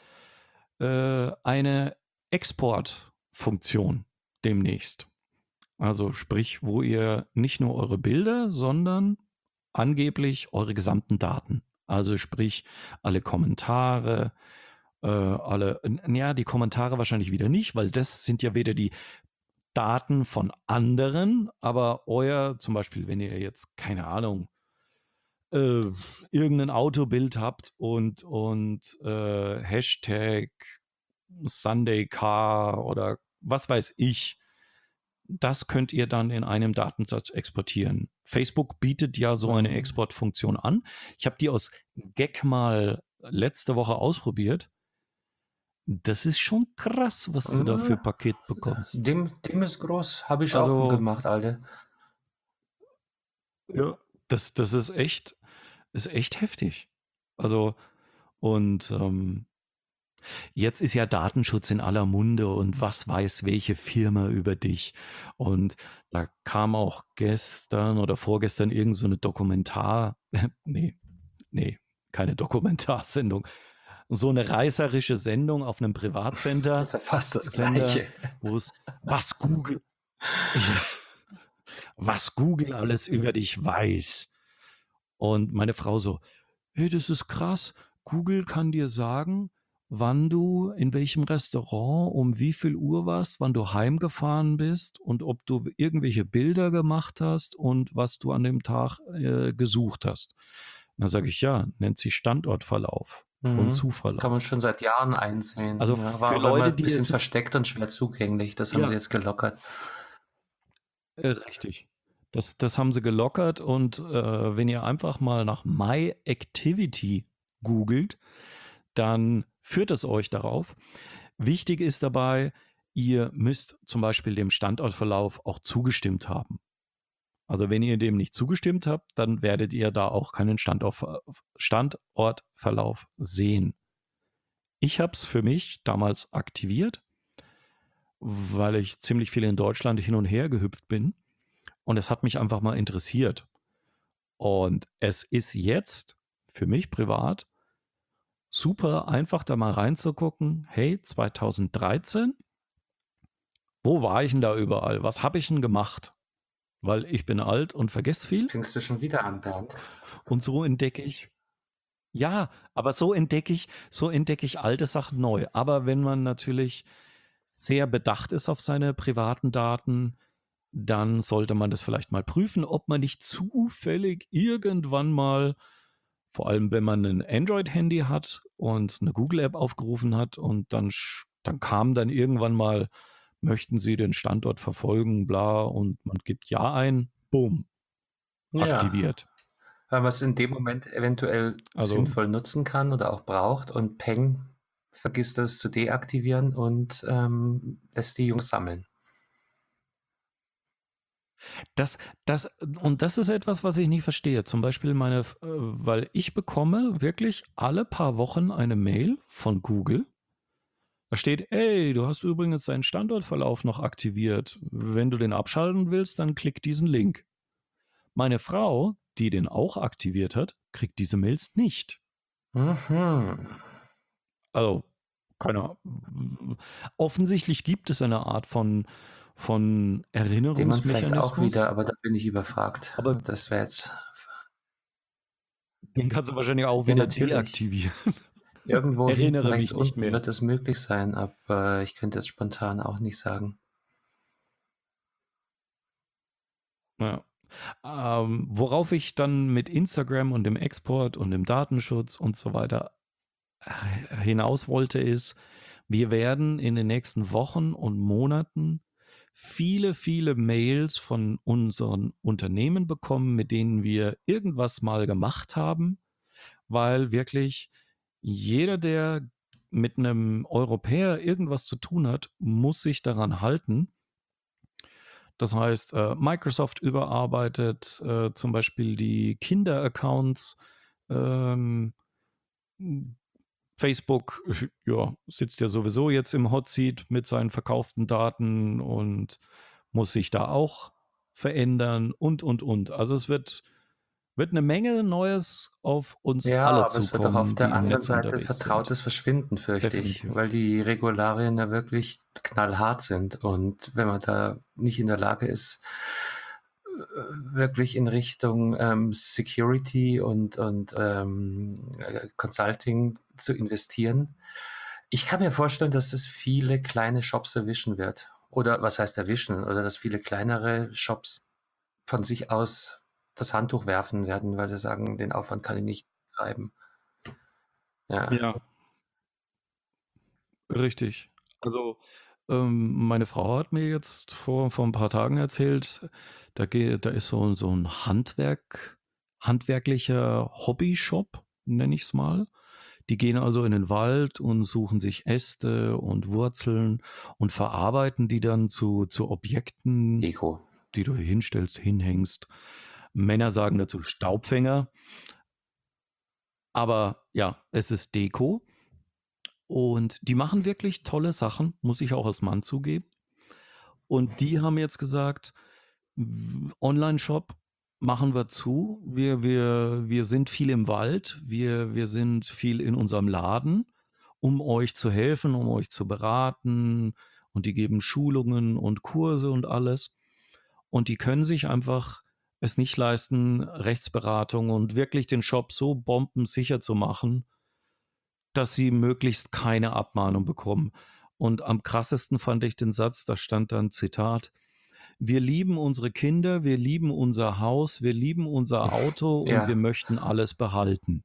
eine Exportfunktion demnächst. Also sprich, wo ihr nicht nur eure Bilder, sondern angeblich eure gesamten Daten. Also sprich, alle Kommentare, ja, die Kommentare wahrscheinlich wieder nicht, weil das sind ja weder die Daten von anderen, aber euer, zum Beispiel, wenn ihr jetzt, keine Ahnung, äh, irgendein Autobild habt und Hashtag Sunday Car oder was weiß ich, das könnt ihr dann in einem Datensatz exportieren. Facebook bietet ja so eine Mhm. Exportfunktion an. Ich habe die aus Gag mal letzte Woche ausprobiert. Das ist schon krass, was du da für Na, Paket bekommst. dem ist groß. Habe ich auch Also, gemacht, Alter. ja, das ist echt heftig. Also, und jetzt ist ja Datenschutz in aller Munde und was weiß welche Firma über dich. Und da kam auch gestern oder vorgestern irgend so eine Dokumentar, nee, nee, keine Dokumentarsendung, so eine reißerische Sendung auf einem Das ist Privatsender, ja fast das Sender, Gleiche. wo es was Google, ja, was Google alles über dich weiß. Und meine Frau so, hey, das ist krass. Google kann dir sagen, wann du in welchem Restaurant um wie viel Uhr warst, wann du heimgefahren bist und ob du irgendwelche Bilder gemacht hast und was du an dem Tag gesucht hast. Da sage ich ja, nennt sich Standortverlauf und Mhm. Kann man Suchverlauf. schon seit Jahren einsehen. Also Ja, war für aber immer Leute, ein die bisschen es, versteckt und schwer zugänglich. Das haben sie ja, jetzt gelockert. richtig. Das haben sie gelockert und wenn ihr einfach mal nach My Activity googelt, dann führt es euch darauf. Wichtig ist dabei, ihr müsst zum Beispiel dem Standortverlauf auch zugestimmt haben. Also wenn ihr dem nicht zugestimmt habt, dann werdet ihr da auch keinen Standortverlauf sehen. Ich habe es für mich damals aktiviert, weil ich ziemlich viel in Deutschland hin und her gehüpft bin und es hat mich einfach mal interessiert. Und es ist jetzt für mich privat super einfach, da mal reinzugucken. Hey, 2013, wo war ich denn da überall? Was habe ich denn gemacht? Weil ich bin alt und vergesse viel. Fängst du schon wieder an, Bernd? Und so entdecke ich, ja, aber so entdecke ich alte Sachen neu. Aber wenn man natürlich sehr bedacht ist auf seine privaten Daten, dann sollte man das vielleicht mal prüfen, ob man nicht zufällig irgendwann mal, vor allem wenn man ein Android-Handy hat und eine Google-App aufgerufen hat und dann kam dann irgendwann mal, möchten Sie den Standort verfolgen, bla, und man gibt Ja ein, boom, Ja, aktiviert. weil man es in dem Moment eventuell Also sinnvoll nutzen kann oder auch braucht und Peng vergisst das zu deaktivieren und lässt die Jungs sammeln. das, das ist etwas, was ich nicht verstehe. Zum Beispiel weil ich bekomme wirklich alle paar Wochen eine Mail von Google. Da steht: „Ey, du hast übrigens deinen Standortverlauf noch aktiviert. Wenn du den abschalten willst, dann klick diesen Link.“ Meine Frau, die den auch aktiviert hat, kriegt diese Mails nicht. Mhm. Also, keine offensichtlich gibt es eine Art von Den man vielleicht auch wieder, Erinnerungsmechanismus, aber da bin ich überfragt. aber Das wäre jetzt den kannst du wahrscheinlich auch ja, wieder natürlich. deaktivieren. Irgendwo hinten Erinnere rechts mich nicht unten mehr. wird es möglich sein, aber ich könnte jetzt spontan auch nicht sagen. Ja. Worauf ich dann mit Instagram und dem Export und dem Datenschutz und so weiter hinaus wollte, ist, wir werden in den nächsten Wochen und Monaten viele, viele Mails von unseren Unternehmen bekommen, mit denen wir irgendwas mal gemacht haben, weil wirklich jeder, der mit einem Europäer irgendwas zu tun hat, muss sich daran halten. Das heißt, Microsoft überarbeitet zum Beispiel die Kinderaccounts. Ähm, Facebook, ja, sitzt ja sowieso jetzt im Hot Seat mit seinen verkauften Daten und muss sich da auch verändern und. Also es wird eine Menge Neues auf uns Ja, alle aber es wird auch auf zukommen, die der im anderen Netz Seite unterwegs sind. Vertrautes verschwinden, fürchte ich, Definitiv. weil die Regularien ja wirklich knallhart sind. Und wenn man da nicht in der Lage ist, wirklich in Richtung Security und Consulting zu investieren, ich kann mir vorstellen, dass das viele kleine Shops erwischen wird. Oder was heißt erwischen? Oder dass viele kleinere Shops von sich aus das Handtuch werfen werden, weil sie sagen, den Aufwand kann ich nicht treiben. Ja. Ja, richtig. Also, meine Frau hat mir jetzt vor ein paar Tagen erzählt, da ist so ein handwerklicher Hobbyshop, nenne ich es mal. Die gehen also in den Wald und suchen sich Äste und Wurzeln und verarbeiten die dann zu Objekten, Deko. die du hinstellst, hinhängst. Männer sagen dazu Staubfänger, aber ja, es ist Deko und die machen wirklich tolle Sachen, muss ich auch als Mann zugeben. Und die haben jetzt gesagt: Online-Shop machen wir zu. Wir sind viel im Wald. Wir sind viel in unserem Laden, um euch zu helfen, um euch zu beraten. Und die geben Schulungen und Kurse und alles. Und die können sich einfach es nicht leisten, Rechtsberatung und wirklich den Shop so bombensicher zu machen, dass sie möglichst keine Abmahnung bekommen. Und am krassesten fand ich den Satz, da stand dann Zitat: Wir lieben unsere Kinder, wir lieben unser Haus, wir lieben unser Auto und wir Ja, möchten alles behalten.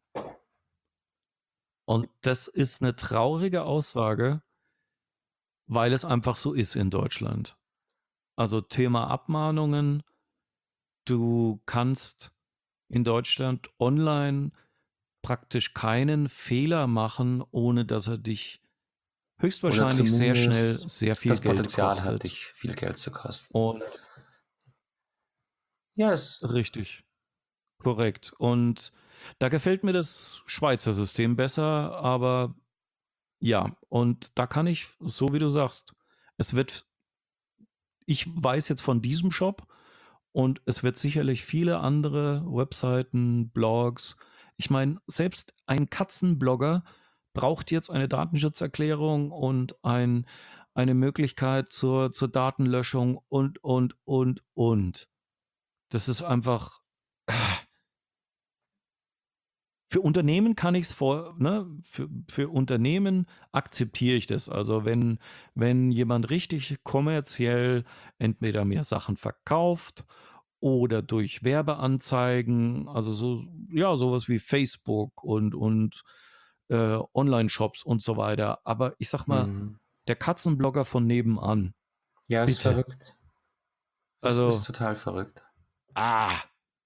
Und das ist eine traurige Aussage, weil es einfach so ist in Deutschland. Also, Thema Abmahnungen, du kannst in Deutschland online praktisch keinen Fehler machen, ohne dass er dich oder höchstwahrscheinlich sehr schnell zumindest sehr viel das Geld Potenzial hat, kostet. dich viel Geld zu kosten. Und Ja, es richtig, korrekt. Und da gefällt mir das Schweizer System besser, aber ja, und da kann ich, so wie du sagst, es wird ich weiß jetzt von diesem Shop und es wird sicherlich viele andere Webseiten, Blogs, ich meine, selbst ein Katzenblogger braucht jetzt eine Datenschutzerklärung und eine Möglichkeit zur Datenlöschung und. Das ist einfach für Unternehmen kann ich's vor ne, für Unternehmen akzeptiere ich das. Also, wenn jemand richtig kommerziell entweder mir Sachen verkauft oder durch Werbeanzeigen, also so ja, sowas wie Facebook und Onlineshops und so weiter. Aber ich sage mal, mhm. der Katzenblogger von nebenan, Ja, ist bitte. verrückt. Es ist Also, total verrückt. ah,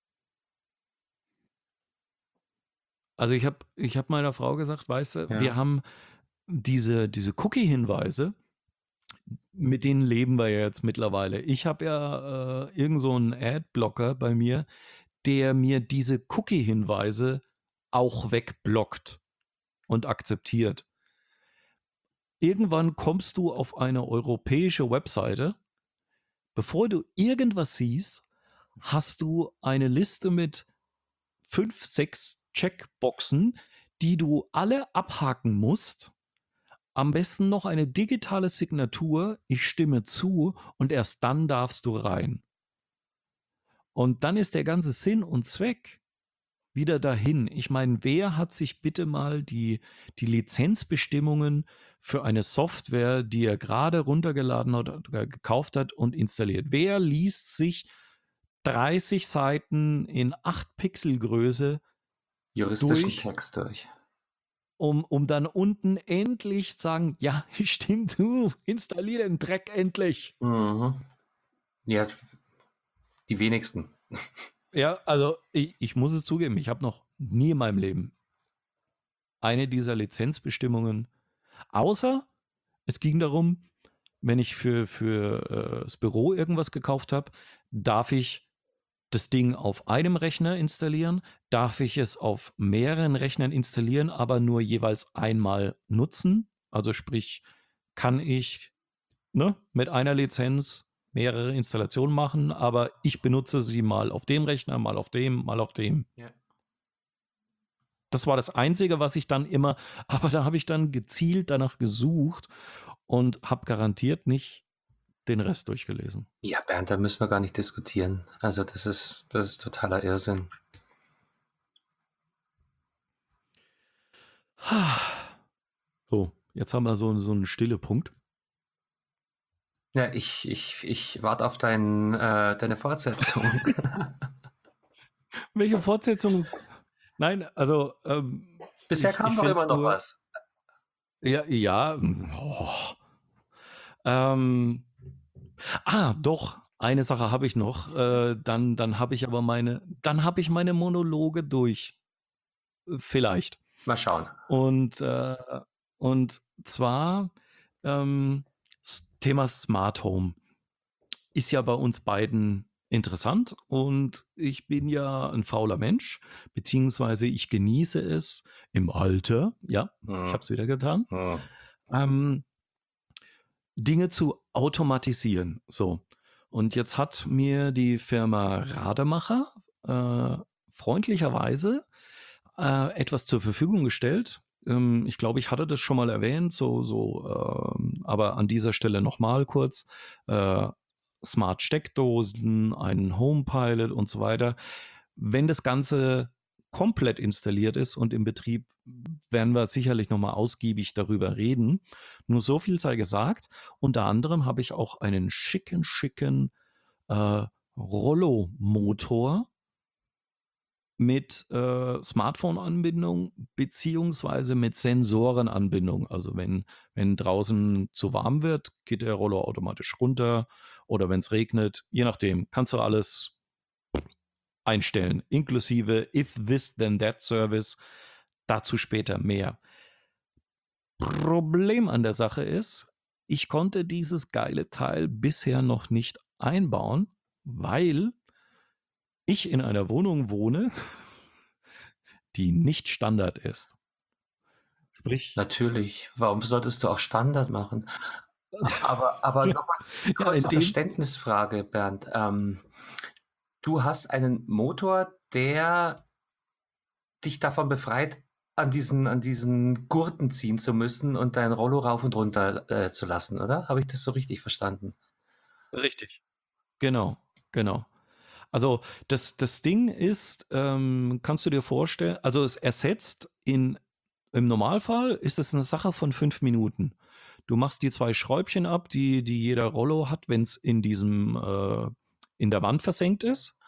also ich habe meiner Frau gesagt: „Weißt du, wir Ja. haben diese Cookie-Hinweise, mit denen leben wir ja jetzt mittlerweile. Ich habe ja, irgend so 'n Adblocker bei mir, der mir diese Cookie-Hinweise auch wegblockt und akzeptiert. irgendwann kommst du auf eine europäische Webseite. Bevor du irgendwas siehst, hast du eine Liste mit 5, 6 Checkboxen, die du alle abhaken musst. Am besten noch eine digitale Signatur, ich stimme zu und erst dann darfst du rein. Und dann ist der ganze Sinn und Zweck wieder dahin. Ich meine, wer hat sich bitte mal die Lizenzbestimmungen für eine Software, die er gerade runtergeladen hat oder gekauft hat und installiert? Wer liest sich 30 Seiten in 8 Pixel Größe Juristischen durch, Text durch. um dann unten endlich zu sagen, ja, ich stimme zu, installiere den Dreck endlich. Mhm. Ja, die wenigsten. Ja, also ich muss es zugeben, ich habe noch nie in meinem Leben eine dieser Lizenzbestimmungen, außer es ging darum, wenn ich für das Büro irgendwas gekauft habe, darf ich das Ding auf einem Rechner installieren, darf ich es auf mehreren Rechnern installieren, aber nur jeweils einmal nutzen. Also sprich, kann ich, ne, mit einer Lizenz mehrere Installationen machen, aber ich benutze sie mal auf dem Rechner, mal auf dem, mal auf dem. Ja. Das war das Einzige, was ich dann immer, aber da habe ich dann gezielt danach gesucht und habe garantiert nicht den Rest durchgelesen. Ja, Bernd, da müssen wir gar nicht diskutieren. Also das ist totaler Irrsinn. So, jetzt haben wir so einen stille Punkt. Ja, ich warte auf deine Fortsetzung. Welche Fortsetzung? Nein, also Bisher ich kam doch finde immer es noch nur, was. ja, ähm, doch, eine Sache habe ich noch. Dann habe ich aber dann habe ich meine Monologe durch. Vielleicht. Mal schauen. Und, und zwar Thema Smart Home ist ja bei uns beiden interessant und ich bin ja ein fauler Mensch, beziehungsweise ich genieße es im Alter, ja, ich Hm. habe es wieder getan, Hm. ähm, Dinge zu automatisieren. So. Und jetzt hat mir die Firma Rademacher freundlicherweise etwas zur Verfügung gestellt. Ich glaube, ich hatte das schon mal erwähnt, aber an dieser Stelle nochmal kurz. Äh, Smart Steckdosen, einen Homepilot und so weiter. Wenn das Ganze komplett installiert ist und im Betrieb, werden wir sicherlich nochmal ausgiebig darüber reden. Nur so viel sei gesagt. Unter anderem habe ich auch einen schicken Rollo-Motor mit Smartphone-Anbindung beziehungsweise mit Sensorenanbindung. Also wenn draußen zu warm wird, geht der Rollo automatisch runter oder wenn es regnet, je nachdem, kannst du alles einstellen, inklusive If This Then That Service. Dazu später mehr. Problem an der Sache ist, ich konnte dieses geile Teil bisher noch nicht einbauen, weil ich in einer Wohnung wohne, die nicht Standard ist. Sprich, Natürlich. Warum solltest du auch Standard machen? Aber nochmal ja, in kurze dem, Verständnisfrage, Bernd. Du hast einen Motor, der dich davon befreit, an diesen Gurten ziehen zu müssen und dein Rollo rauf und runter zu lassen, oder? Habe ich das so richtig verstanden? richtig. Genau, genau. Also das Ding ist, kannst du dir vorstellen, also es ersetzt im Normalfall ist es eine Sache von 5 Minuten. Du machst die 2 Schräubchen ab, die jeder Rollo hat, wenn es in der Wand versenkt ist.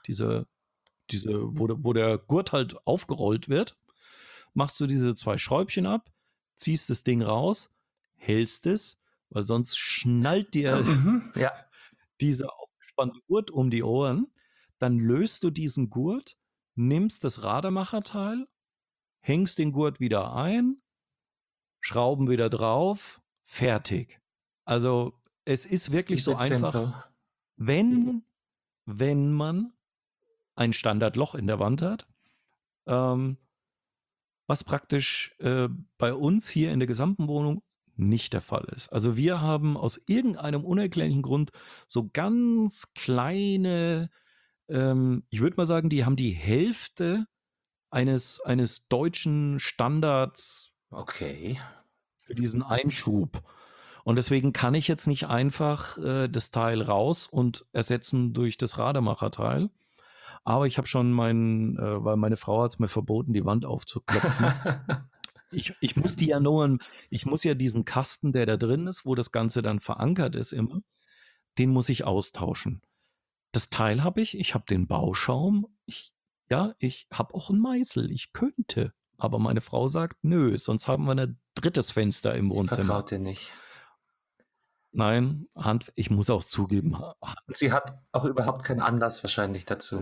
Wo der Gurt halt aufgerollt wird, machst du diese 2 Schräubchen ab, ziehst das Ding raus, hältst es, weil sonst schnallt dir Ja. dieser aufgespannte Gurt um die Ohren. Dann löst du diesen Gurt, nimmst das Rademacherteil, hängst den Gurt wieder ein, Schrauben wieder drauf, fertig. Also es ist wirklich so Stupid einfach, simple. wenn, wenn man ein Standardloch in der Wand hat, ähm, was praktisch bei uns hier in der gesamten Wohnung nicht der Fall ist. Also wir haben aus irgendeinem unerklärlichen Grund so ganz kleine, ich würde mal sagen, die haben die Hälfte eines deutschen Standards Okay. für diesen Einschub. Und deswegen kann ich jetzt nicht einfach das Teil raus und ersetzen durch das Rademacher-Teil. Aber ich habe schon weil meine Frau hat es mir verboten, die Wand aufzuklopfen. Ich muss die ja nur, ich muss ja diesen Kasten, der da drin ist, wo das Ganze dann verankert ist immer, den muss ich austauschen. Das Teil habe ich habe den Bauschaum, ich habe auch einen Meißel, ich könnte. Aber meine Frau sagt, nö, sonst haben wir ein drittes Fenster im Sie Wohnzimmer. vertraut dir nicht. Nein, ich muss auch zugeben, Und sie hat auch überhaupt keinen Anlass wahrscheinlich dazu.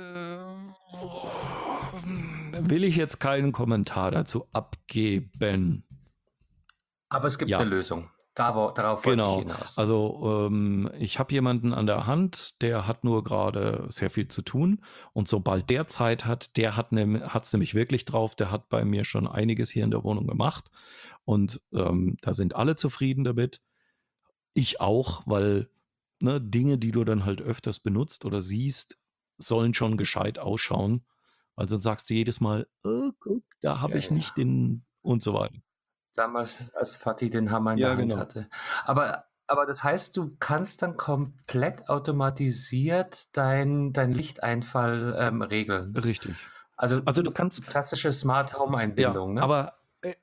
will ich jetzt keinen Kommentar dazu abgeben. Aber es gibt eine Ja, Lösung. Darauf wollte ich genau. hinaus. Also ich habe jemanden an der Hand, der hat nur gerade sehr viel zu tun. Und sobald der Zeit hat, der hat es nämlich wirklich drauf, der hat bei mir schon einiges hier in der Wohnung gemacht. Und da sind alle zufrieden damit. Ich auch, weil ne, Dinge, die du dann halt öfters benutzt oder siehst, sollen schon gescheit ausschauen. Weil sonst sagst du jedes Mal, oh, guck, da habe Ja, ich ja. nicht den und so weiter. Damals, als Fatih den Hammer in der Ja, Hand genau. hatte. Aber das heißt, du kannst dann komplett automatisiert dein Lichteinfall regeln. Richtig. Also Also du kannst, klassische Smart Home ja, Einbindung, ne? aber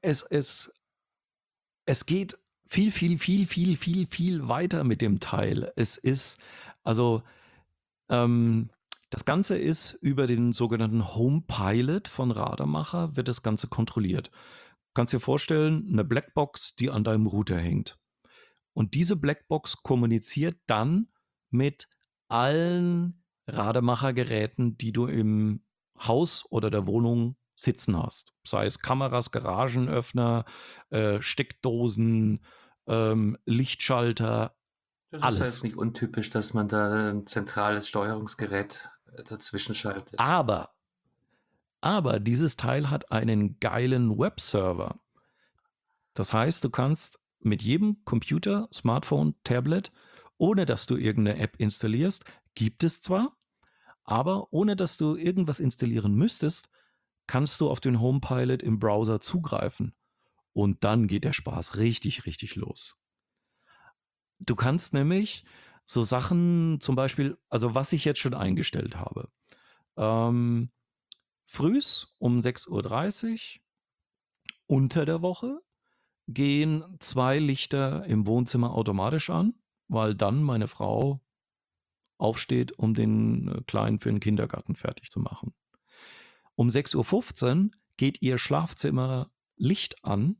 es geht viel, viel, viel, viel, viel, viel weiter mit dem Teil. Es ist, also Ähm, das Ganze ist über den sogenannten Home Pilot von Rademacher wird das Ganze kontrolliert. Kannst dir vorstellen, eine Blackbox, die an deinem Router hängt. Und diese Blackbox kommuniziert dann mit allen Rademacher-Geräten, die du im Haus oder der Wohnung sitzen hast. Sei es Kameras, Garagenöffner, Steckdosen, Lichtschalter, Das ist ja jetzt alles. nicht untypisch, dass man da ein zentrales Steuerungsgerät dazwischen schaltet. Aber dieses Teil hat einen geilen Webserver. Das heißt, du kannst mit jedem Computer, Smartphone, Tablet, ohne dass du irgendeine App installierst, gibt es zwar, aber ohne dass du irgendwas installieren müsstest, kannst du auf den HomePilot im Browser zugreifen. Und dann geht der Spaß richtig, richtig los. Du kannst nämlich so Sachen, zum Beispiel, also was ich jetzt schon eingestellt habe. Ähm, frühs um 6:30 Uhr unter der Woche gehen 2 Lichter im Wohnzimmer automatisch an, weil dann meine Frau aufsteht, um den Kleinen für den Kindergarten fertig zu machen. Um 6:15 Uhr geht ihr Schlafzimmer Licht an,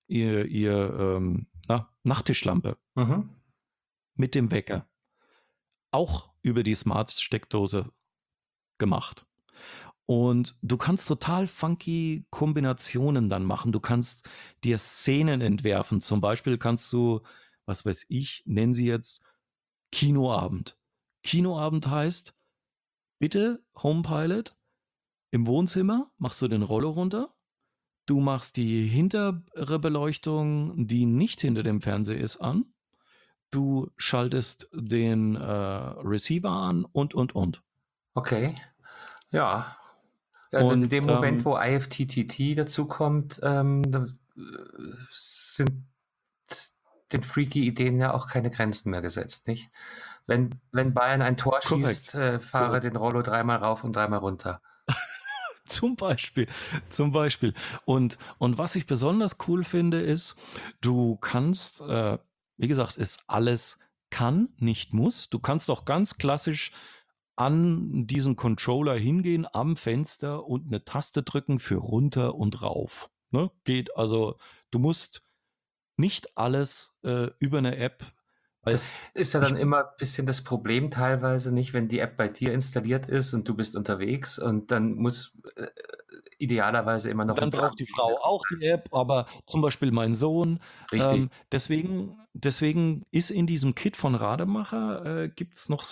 ihr Nachttischlampe Mhm. mit dem Wecker. Auch über die Smart-Steckdose gemacht. Und du kannst total funky Kombinationen dann machen. Du kannst dir Szenen entwerfen. Zum Beispiel kannst du, was weiß ich, nennen sie jetzt Kinoabend. Kinoabend heißt, bitte HomePilot, im Wohnzimmer machst du den Rollo runter. Du machst die hintere Beleuchtung, die nicht hinter dem Fernseher ist, an. Du schaltest den Receiver an und. Okay. Ja. Ja, und in Und dem Moment, wo IFTTT dazukommt, da sind den freaky Ideen ja auch keine Grenzen mehr gesetzt, nicht? Wenn Bayern ein Tor schießt, korrekt. fahre den Rollo dreimal rauf und dreimal runter. Zum Beispiel, zum Beispiel. Und was ich besonders cool finde, ist, du kannst, wie gesagt, ist alles kann, nicht muss. Du kannst auch ganz klassisch an diesen Controller hingehen, am Fenster und eine Taste drücken für runter und rauf. Ne? Geht also, du musst nicht alles über eine App, weil Das ist ja dann ich immer ein bisschen das Problem teilweise nicht, wenn die App bei dir installiert ist und du bist unterwegs und dann muss idealerweise immer noch ein Dann Plan braucht die B da Frau auch die App, aber zum Beispiel mein Sohn. Richtig. Deswegen ist in diesem Kit von Rademacher gibt's noch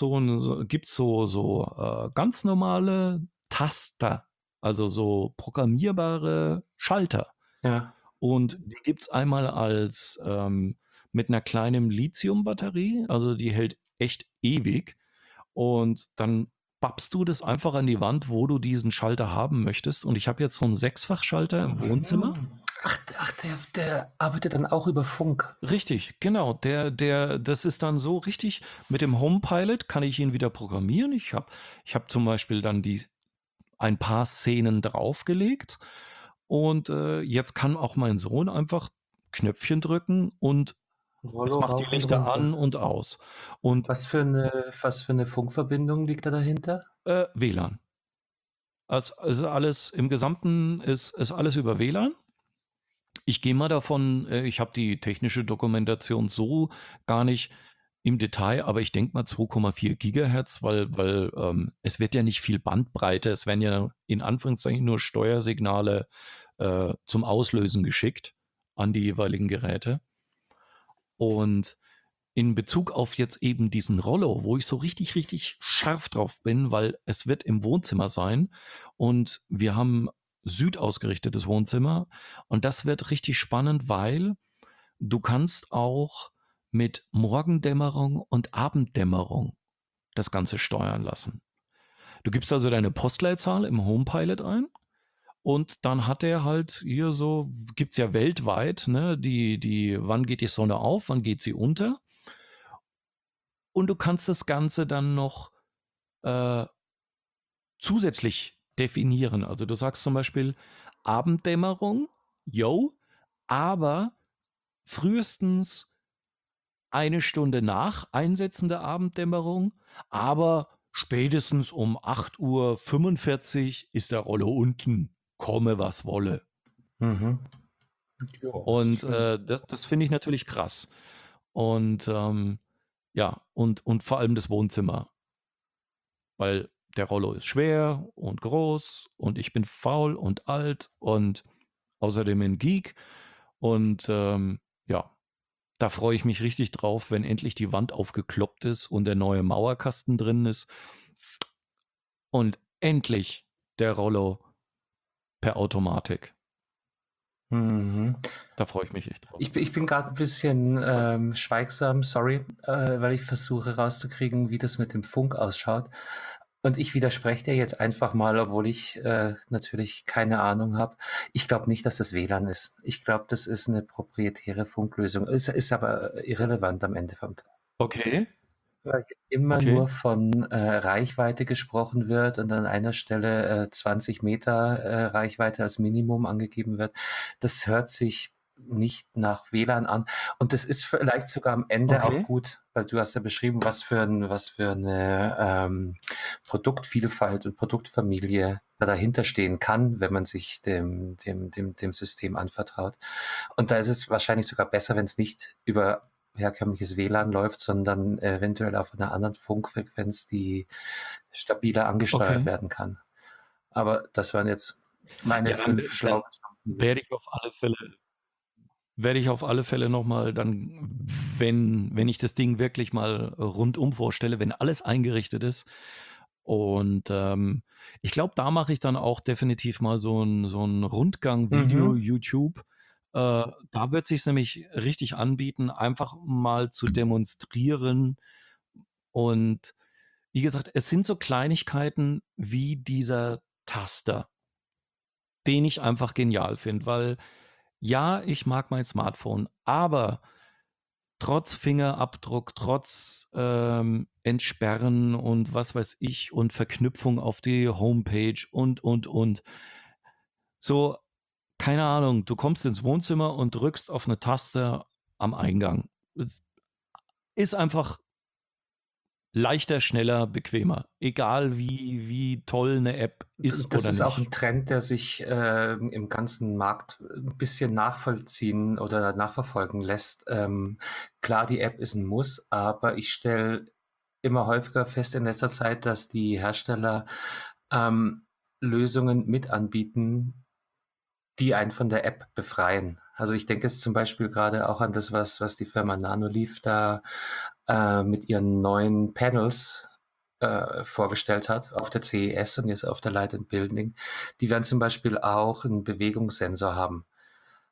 so ganz normale Taster, also so programmierbare Schalter. Ja. Und die gibt's einmal mit einer kleinen Lithium-Batterie, also die hält echt ewig. Und dann babst du das einfach an die Wand, wo du diesen Schalter haben möchtest. Und ich habe jetzt so einen Sechsfachschalter im Wohnzimmer. Der arbeitet dann auch über Funk. Richtig, genau. Das ist dann so richtig. Mit dem HomePilot kann ich ihn wieder programmieren. Ich hab zum Beispiel dann ein paar Szenen draufgelegt. Und jetzt kann auch mein Sohn einfach Knöpfchen drücken und es Rollo macht die rauf und Lichter an runter. und aus. Und Was für eine Funkverbindung liegt da dahinter? WLAN. Also alles im Gesamten ist alles über WLAN. Ich gehe mal davon, ich habe die technische Dokumentation so gar nicht im Detail, aber ich denke mal 2,4 Gigahertz, weil es wird ja nicht viel Bandbreite, es werden ja in Anführungszeichen nur Steuersignale zum Auslösen geschickt an die jeweiligen Geräte. Und in Bezug auf jetzt eben diesen Rollo, wo ich so richtig, richtig scharf drauf bin, weil es wird im Wohnzimmer sein und wir haben südausgerichtetes Wohnzimmer und das wird richtig spannend, weil du kannst auch mit Morgendämmerung und Abenddämmerung das Ganze steuern lassen. Du gibst also deine Postleitzahl im HomePilot ein und dann hat er halt hier so, gibt's ja weltweit, ne, wann geht die Sonne auf, wann geht sie unter? Und du kannst das Ganze dann noch äh, zusätzlich definieren. Also du sagst zum Beispiel Abenddämmerung, yo, aber frühestens eine Stunde nach Einsetzen der Abenddämmerung, aber spätestens um 8:45 Uhr ist der Rollo unten, komme was wolle. Mhm. Ja, das ist Und schön. das finde ich natürlich krass. Und ja, und vor allem das Wohnzimmer, weil der Rollo ist schwer und groß und ich bin faul und alt und außerdem ein Geek. Und ja, da freue ich mich richtig drauf, wenn endlich die Wand aufgekloppt ist und der neue Mauerkasten drin ist und endlich der Rollo per Automatik. Mhm. Da freue ich mich echt drauf. Ich bin gerade ein bisschen schweigsam, sorry, weil ich versuche rauszukriegen, wie das mit dem Funk ausschaut. Und ich widerspreche dir jetzt einfach mal, obwohl ich natürlich keine Ahnung habe. Ich glaube nicht, dass das WLAN ist. Ich glaube, das ist eine proprietäre Funklösung. Ist aber irrelevant am Ende vom Tag. Okay, Weil hier immer okay, nur von Reichweite gesprochen wird und an einer Stelle 20 Meter Reichweite als Minimum angegeben wird. Das hört sich nicht nach WLAN an. Und das ist vielleicht sogar am Ende auch okay. gut, weil du hast ja beschrieben, was für eine Produktvielfalt und Produktfamilie da dahinter stehen kann, wenn man sich dem System anvertraut. Und da ist es wahrscheinlich sogar besser, wenn es nicht über herkömmliches WLAN läuft, sondern eventuell auf einer anderen Funkfrequenz, die stabiler angesteuert Okay. werden kann. Aber das waren jetzt meine Ja, dann, 5 dann schlauen werde ich auf alle Fälle nochmal dann, wenn ich das Ding wirklich mal rundum vorstelle, wenn alles eingerichtet ist. Und ich glaube, da mache ich dann auch definitiv mal so ein Rundgang-Video, Mhm. YouTube. Da wird sich nämlich richtig anbieten, einfach mal zu demonstrieren. Und wie gesagt, es sind so Kleinigkeiten wie dieser Taster, den ich einfach genial finde, weil ja, ich mag mein Smartphone, aber trotz Fingerabdruck, trotz Entsperren und was weiß ich und Verknüpfung auf die Homepage und. So, keine Ahnung, du kommst ins Wohnzimmer und drückst auf eine Taste am Eingang. Es ist einfach leichter, schneller, bequemer. Egal wie toll eine App ist Das oder ist auch nicht. ein Trend, der sich im ganzen Markt ein bisschen nachvollziehen oder nachverfolgen lässt. Klar, die App ist ein Muss, aber ich stelle immer häufiger fest in letzter Zeit, dass die Hersteller ähm, Lösungen mit anbieten, die einen von der App befreien. Also ich denke jetzt zum Beispiel gerade auch an das, was die Firma Nanoleaf da mit ihren neuen Panels vorgestellt hat auf der CES und jetzt auf der Light and Building. Die werden zum Beispiel auch einen Bewegungssensor haben.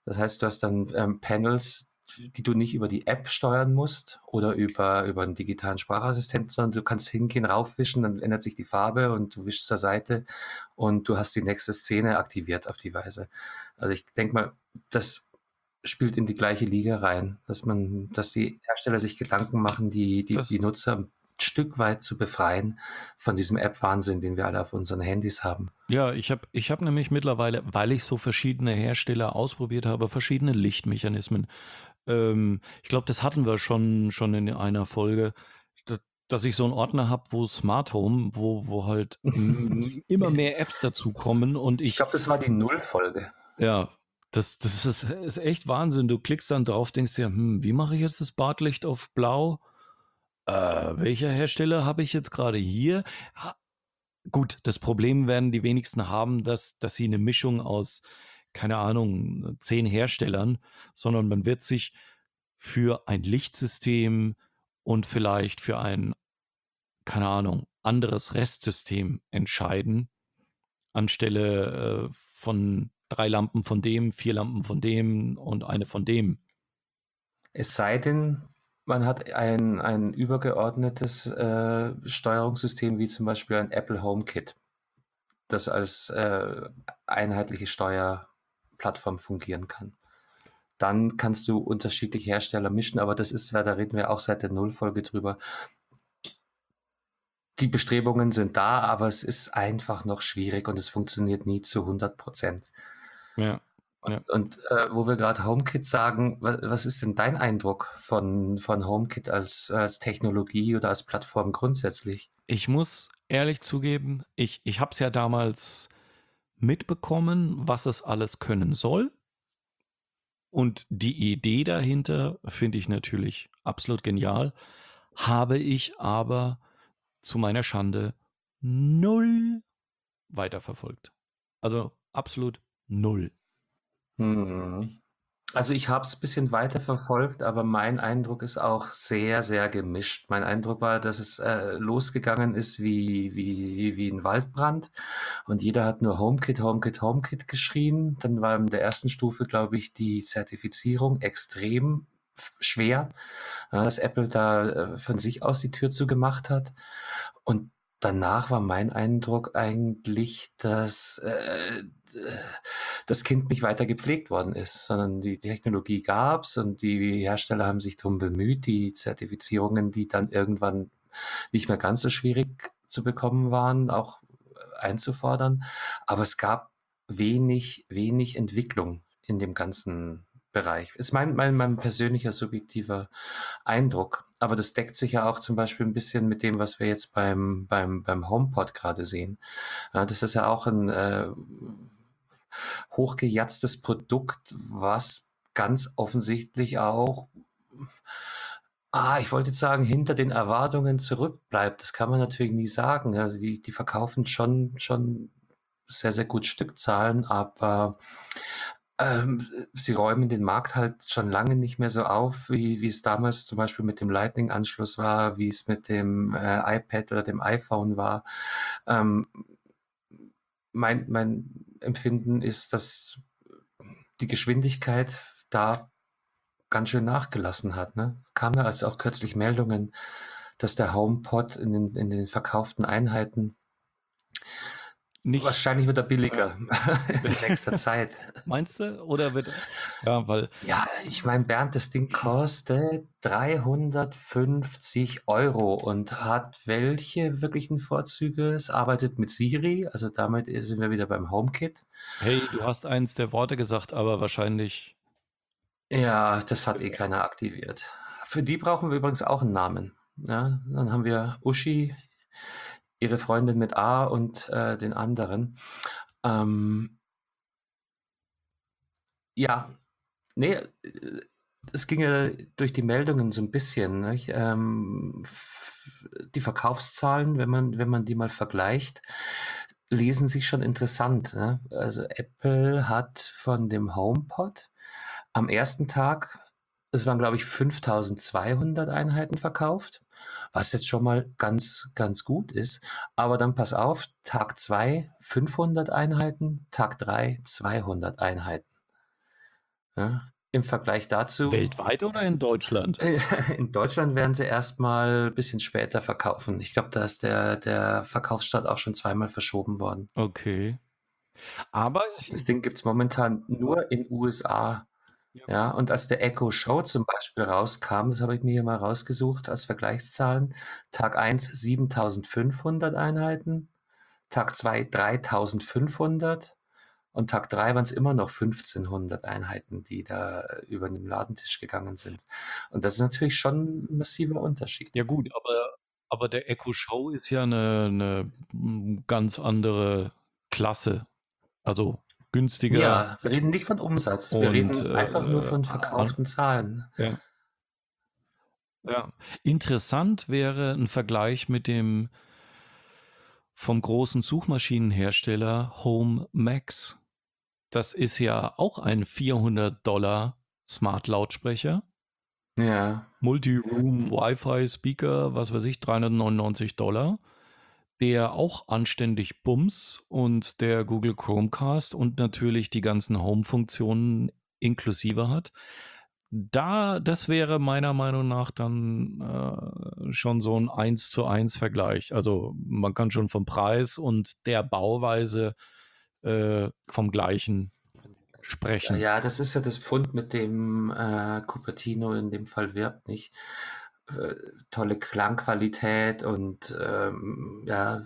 Das heißt, du hast dann Panels, die du nicht über die App steuern musst oder über einen digitalen Sprachassistenten, sondern du kannst hingehen, raufwischen, dann ändert sich die Farbe und du wischst zur Seite und du hast die nächste Szene aktiviert auf die Weise. Also ich denke mal, das spielt in die gleiche Liga rein, dass die Hersteller sich Gedanken machen, die Das, Nutzer ein Stück weit zu befreien von diesem App-Wahnsinn, den wir alle auf unseren Handys haben. ja, ich hab nämlich mittlerweile, weil ich so verschiedene Hersteller ausprobiert habe, verschiedene Lichtmechanismen. Ich glaube, das hatten wir schon in einer Folge, da- dass ich so einen Ordner habe, wo Smart Home, wo halt immer mehr Apps dazukommen und Ich glaube, das war die Nullfolge. ja, ist echt Wahnsinn. Du klickst dann drauf, denkst dir, wie mache ich jetzt das Badlicht auf blau? Welcher Hersteller habe ich jetzt gerade hier? Ha, gut, das Problem werden die wenigsten haben, dass sie eine Mischung aus, keine Ahnung, 10 Herstellern, sondern man wird sich für ein Lichtsystem und vielleicht für ein, keine Ahnung, anderes Restsystem entscheiden, anstelle von 3 Lampen von dem, 4 Lampen von dem und eine von dem. Es sei denn, man hat ein übergeordnetes Steuerungssystem wie zum Beispiel ein Apple HomeKit, das als einheitliche Steuerplattform fungieren kann. Dann kannst du unterschiedliche Hersteller mischen, aber das ist ja, da reden wir auch seit der Nullfolge drüber. Die Bestrebungen sind da, aber es ist einfach noch schwierig und es funktioniert nie zu 100%. Ja, ja. Und wo wir gerade HomeKit sagen, was ist denn dein Eindruck von HomeKit als Technologie oder als Plattform grundsätzlich? Ich muss ehrlich zugeben, ich habe es ja damals mitbekommen, was es alles können soll. Und die Idee dahinter finde ich natürlich absolut genial, habe ich aber zu meiner Schande null weiterverfolgt. Also absolut null. Hm. Also ich habe es ein bisschen weiter verfolgt, aber mein Eindruck ist auch sehr, sehr gemischt. Mein Eindruck war, dass es losgegangen ist wie ein Waldbrand und jeder hat nur HomeKit, HomeKit, HomeKit geschrien. Dann war in der ersten Stufe, glaube ich, die Zertifizierung extrem schwer, dass Apple da von sich aus die Tür zugemacht hat. Und danach war mein Eindruck eigentlich, dass das Kind nicht weiter gepflegt worden ist, sondern die Technologie gab's und die Hersteller haben sich darum bemüht, die Zertifizierungen, die dann irgendwann nicht mehr ganz so schwierig zu bekommen waren, auch einzufordern. Aber es gab wenig Entwicklung in dem ganzen Bereich. Ist mein persönlicher subjektiver Eindruck. Aber das deckt sich ja auch zum Beispiel ein bisschen mit dem, was wir jetzt beim HomePod gerade sehen. Ja, das ist ja auch ein hochgejatztes Produkt, was ganz offensichtlich auch, ich wollte jetzt sagen, hinter den Erwartungen zurückbleibt. Das kann man natürlich nie sagen. Also die verkaufen schon sehr, sehr gut Stückzahlen, aber sie räumen den Markt halt schon lange nicht mehr so auf, wie es damals zum Beispiel mit dem Lightning-Anschluss war, wie es mit dem iPad oder dem iPhone war. Ähm, mein Empfinden ist, dass die Geschwindigkeit da ganz schön nachgelassen hat. Ne? Kam ja als auch kürzlich Meldungen, dass der HomePod in den verkauften Einheiten Nicht, wahrscheinlich wieder ja. billiger in nächster Zeit. Meinst du? Oder wird, ja, weil Ja, ich meine, Bernd, das Ding kostet 350 € und hat welche wirklichen Vorzüge? Es arbeitet mit Siri, also damit sind wir wieder beim HomeKit. hey, du hast eins der Worte gesagt, aber wahrscheinlich. Ja, das hat eh keiner aktiviert. Für die brauchen wir übrigens auch einen Namen. Ja, dann haben wir Uschi, ihre Freundin mit A und den anderen. Ähm, ja, nee, es ging ja durch die Meldungen so ein bisschen. Nicht? Die Verkaufszahlen, wenn man die mal vergleicht, lesen sich schon interessant. Ne? Also Apple hat von dem HomePod am ersten Tag, es waren glaube ich 5200 Einheiten verkauft, was jetzt schon mal ganz, ganz gut ist. Aber dann pass auf, Tag 2 500 Einheiten, Tag 3 200 Einheiten. Ja? Im Vergleich dazu, Weltweit oder in Deutschland? in Deutschland werden sie erstmal ein bisschen später verkaufen. Ich glaube, da ist der Verkaufsstart auch schon zweimal verschoben worden. Okay. Aber Das Ding gibt's momentan nur in USA. ja Ja, und als der Echo Show zum Beispiel rauskam, das habe ich mir hier mal rausgesucht als Vergleichszahlen, Tag 1 7.500 Einheiten, Tag 2 3.500 und Tag 3 waren es immer noch 1.500 Einheiten, die da über den Ladentisch gegangen sind. Und das ist natürlich schon 'n massiver Unterschied. ja gut, aber der Echo Show ist ja eine ganz andere Klasse. Also günstiger Ja, wir reden nicht von Umsatz, wir und, reden einfach nur von an verkauften Zahlen. ja, ja. Interessant wäre ein Vergleich mit dem vom großen Suchmaschinenhersteller Home Max. Das ist ja auch ein 400 Smart-Lautsprecher, Ja, Multi-Room Wi-Fi Speaker, was weiß ich, 399 der auch anständig Bums und der Google Chromecast und natürlich die ganzen Home-Funktionen inklusive hat. Das wäre meiner Meinung nach dann schon so ein 1:1 Vergleich. Also man kann schon vom Preis und der Bauweise vom Gleichen sprechen. ja, das ist ja das Pfund, mit dem Cupertino in dem Fall wirbt, nicht? Äh, Tolle Klangqualität und ja,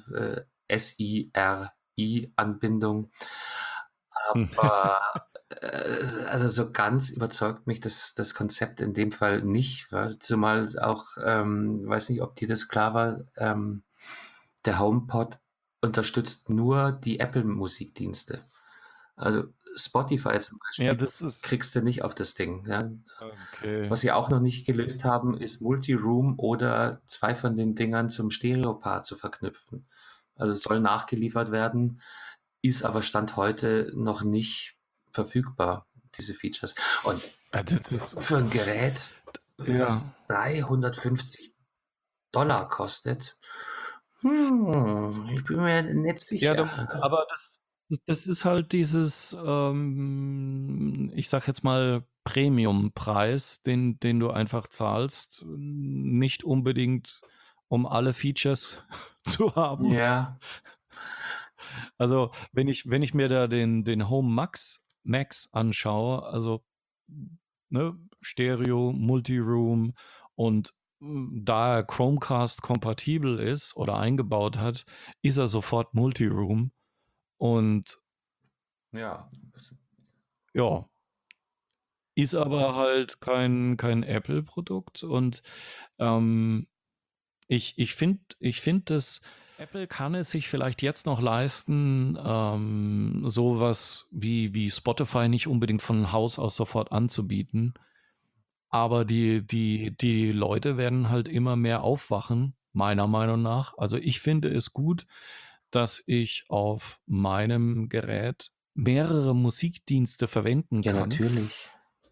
SIRI-Anbindung. Aber also so ganz überzeugt mich das Konzept in dem Fall nicht, weil zumal auch, weiß nicht, ob dir das klar war, der HomePod unterstützt nur die Apple-Musikdienste. Also Spotify zum Ja, Beispiel das ist kriegst du nicht auf das Ding. Ja. okay. Was sie auch noch nicht gelöst haben, ist Multiroom oder zwei von den Dingern zum Stereopart zu verknüpfen. Also soll nachgeliefert werden, ist aber Stand heute noch nicht verfügbar, diese Features. Und Das ist für ein Gerät, ja. was 350 kostet, ich bin mir nicht Ja, sicher. aber das ist halt dieses, ich sag jetzt mal, Premiumpreis, den du einfach zahlst, nicht unbedingt, um alle Features zu haben. Ja, Also, wenn ich mir da den Home Max anschaue, also, ne, Stereo, Multiroom und, da er Chromecast kompatibel ist oder eingebaut hat, ist er sofort Multiroom und ja. ja, ist aber halt kein Apple-Produkt und, ähm, ich finde, dass Apple kann es sich vielleicht jetzt noch leisten, so wie Spotify nicht unbedingt von Haus aus sofort anzubieten. Aber die Leute werden halt immer mehr aufwachen, meiner Meinung nach. Also ich finde es gut, dass ich auf meinem Gerät mehrere Musikdienste verwenden Ja, kann, natürlich.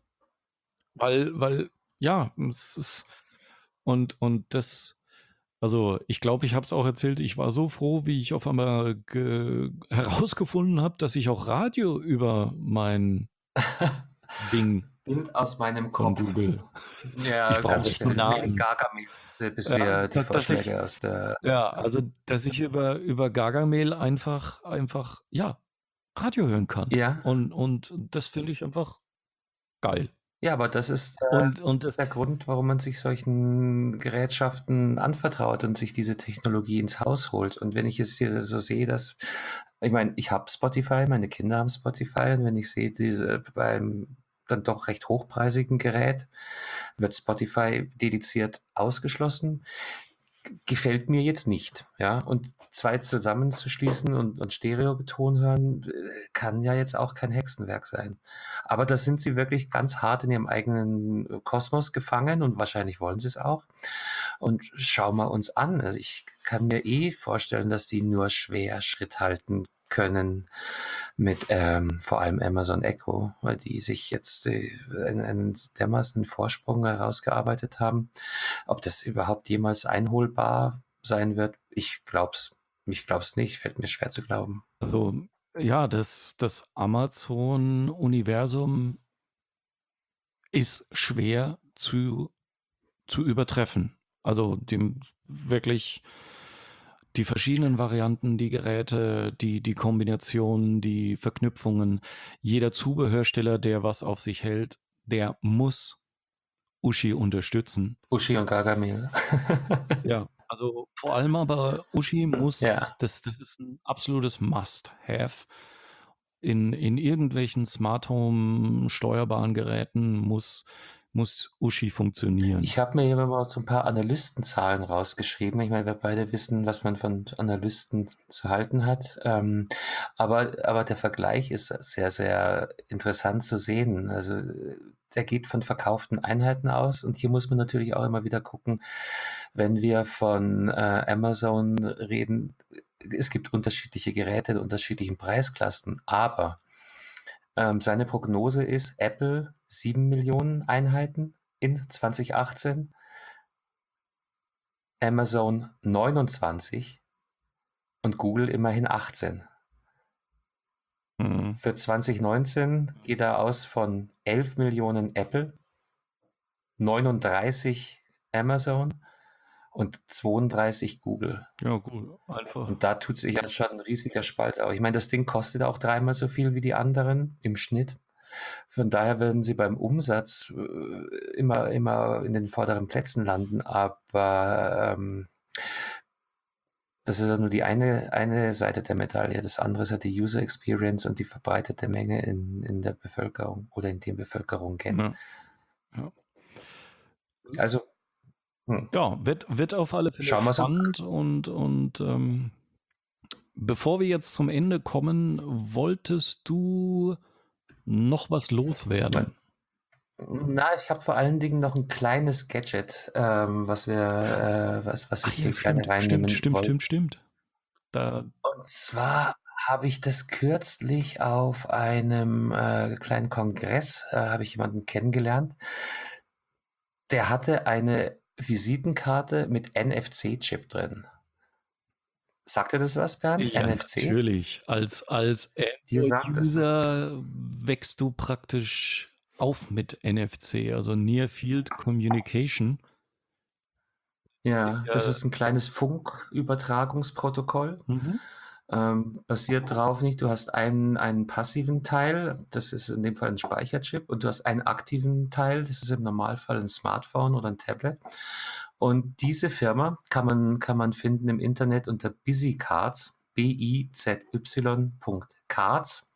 weil ja, es ist und das also, ich glaube, ich habe es auch erzählt, ich war so froh, wie ich auf einmal herausgefunden habe, dass ich auch Radio über mein Ding Bild aus meinem von Kopf. Google ich Ja, brauche ganz echt einen schnell. Dreh Namen. Gargamel, bis Ja, wir die dass ich Vorschläge aus der. ja, also, dass ich über Gargamel einfach, ja, Radio hören kann. Ja, Und das finde ich einfach geil. ja, aber das ist, das Und ist der Grund, warum man sich solchen Gerätschaften anvertraut und sich diese Technologie ins Haus holt. Und wenn ich es hier so sehe, dass, ich meine, ich habe Spotify, meine Kinder haben Spotify, und wenn ich sehe, diese beim dann doch recht hochpreisigen Gerät wird Spotify dediziert ausgeschlossen. Gefällt mir jetzt nicht, ja. Und zwei zusammenzuschließen und Stereoton hören, kann ja jetzt auch kein Hexenwerk sein. Aber da sind sie wirklich ganz hart in ihrem eigenen Kosmos gefangen und wahrscheinlich wollen sie es auch. Und schauen wir uns an. Also ich kann mir vorstellen, dass die nur schwer Schritt halten können mit vor allem Amazon Echo, weil die sich jetzt einen dermaßen Vorsprung herausgearbeitet haben. Ob das überhaupt jemals einholbar sein wird, ich glaub's nicht, fällt mir schwer zu glauben. also, ja, das Amazon-Universum ist schwer zu übertreffen. Also dem wirklich die verschiedenen Varianten, die Geräte, die Kombinationen, die Verknüpfungen. Jeder Zubehörsteller, der was auf sich hält, der muss Uschi unterstützen. Uschi und Gargamel. Ja, also vor allem aber Uschi muss, Ja. das ist ein absolutes Must-have. In irgendwelchen Smart Home steuerbaren Geräten muss Uschi funktionieren. Ich habe mir hier mal so ein paar Analystenzahlen rausgeschrieben. Ich meine, wir beide wissen, was man von Analysten zu halten hat. Aber der Vergleich ist sehr, sehr interessant zu sehen. Also der geht von verkauften Einheiten aus. Und hier muss man natürlich auch immer wieder gucken, wenn wir von Amazon reden. Es gibt unterschiedliche Geräte in unterschiedlichen Preisklassen, aber seine Prognose ist Apple 7 Millionen Einheiten in 2018, Amazon 29 und Google immerhin 18. Mhm. Für 2019 geht er aus von 11 Millionen Apple, 39 Amazon und 32 Google. Ja, gut, einfach. Und da tut sich ja schon ein riesiger Spalt auf. Ich meine, das Ding kostet auch dreimal so viel wie die anderen im Schnitt. Von daher werden sie beim Umsatz immer in den vorderen Plätzen landen, aber das ist ja nur die eine Seite der Medaille. Das andere ist ja die User Experience und die verbreitete Menge in der Bevölkerung oder in den Bevölkerung kennt. Ja. Ja. Also, Ja, wird auf alle Fälle schauen wir uns an. spannend und bevor wir jetzt zum Ende kommen, wolltest du noch was loswerden? Na, ich habe vor allen Dingen noch ein kleines Gadget, was Ach ich ja, hier gerne reinnehmen wollte. stimmt. Da, Und zwar habe ich das kürzlich auf einem kleinen Kongress, habe ich jemanden kennengelernt, der hatte eine Visitenkarte mit NFC-Chip drin. Sagt dir das was, Bernd? ja, NFC? natürlich. Als Dir sagt es was. Android-User wächst du praktisch auf mit NFC, also Near Field Communication. Ist Ja, das ja, ist ein kleines Funkübertragungsprotokoll. mhm. Basiert drauf nicht, du hast einen passiven Teil, das ist in dem Fall ein Speicherchip, und du hast einen aktiven Teil, das ist im Normalfall ein Smartphone oder ein Tablet. Und diese Firma kann man finden im Internet unter BusyCards, BIZY.cards,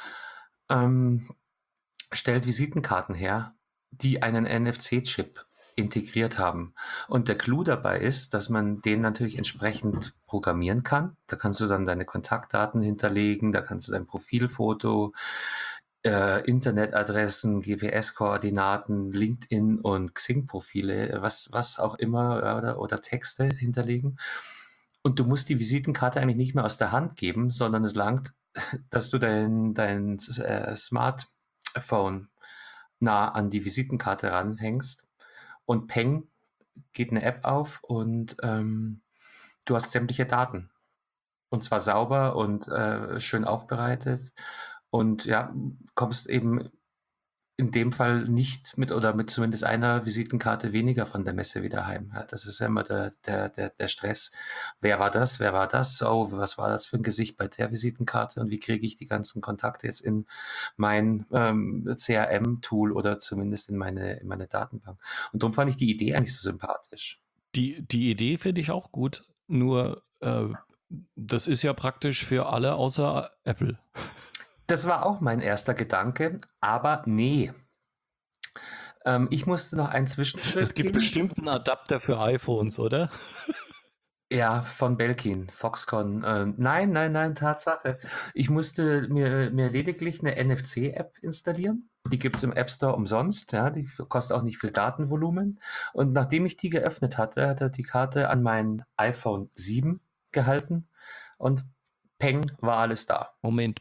stellt Visitenkarten her, die einen NFC-Chip integriert haben. Und der Clou dabei ist, dass man den natürlich entsprechend programmieren kann. Da kannst du dann deine Kontaktdaten hinterlegen, da kannst du dein Profilfoto, Internetadressen, GPS-Koordinaten, LinkedIn und Xing-Profile, was auch immer, oder Texte hinterlegen. Und du musst die Visitenkarte eigentlich nicht mehr aus der Hand geben, sondern es langt, dass du dein Smartphone nah an die Visitenkarte ranhängst und peng, geht eine App auf und du hast sämtliche Daten. Und zwar sauber und schön aufbereitet und ja, kommst eben in dem Fall nicht mit oder mit zumindest einer Visitenkarte weniger von der Messe wieder heim. Ja, das ist ja immer der Stress. Wer war das? Wer war das? Oh, was war das für ein Gesicht bei der Visitenkarte? Und wie kriege ich die ganzen Kontakte jetzt in mein CRM-Tool oder zumindest in meine Datenbank? Und darum fand ich die Idee eigentlich so sympathisch. Die Idee finde ich auch gut, nur das ist ja praktisch für alle außer Apple. Das war auch mein erster Gedanke, aber nee. Ich musste noch einen Zwischenschritt Es gibt gehen. bestimmt einen Adapter für iPhones, oder? Ja, von Belkin, Foxconn. Nein, Tatsache. Ich musste mir lediglich eine NFC-App installieren. Die gibt's im App Store umsonst. Ja, die kostet auch nicht viel Datenvolumen. Und nachdem ich die geöffnet hatte, hat er die Karte an mein iPhone 7 gehalten und peng, war alles da. Moment.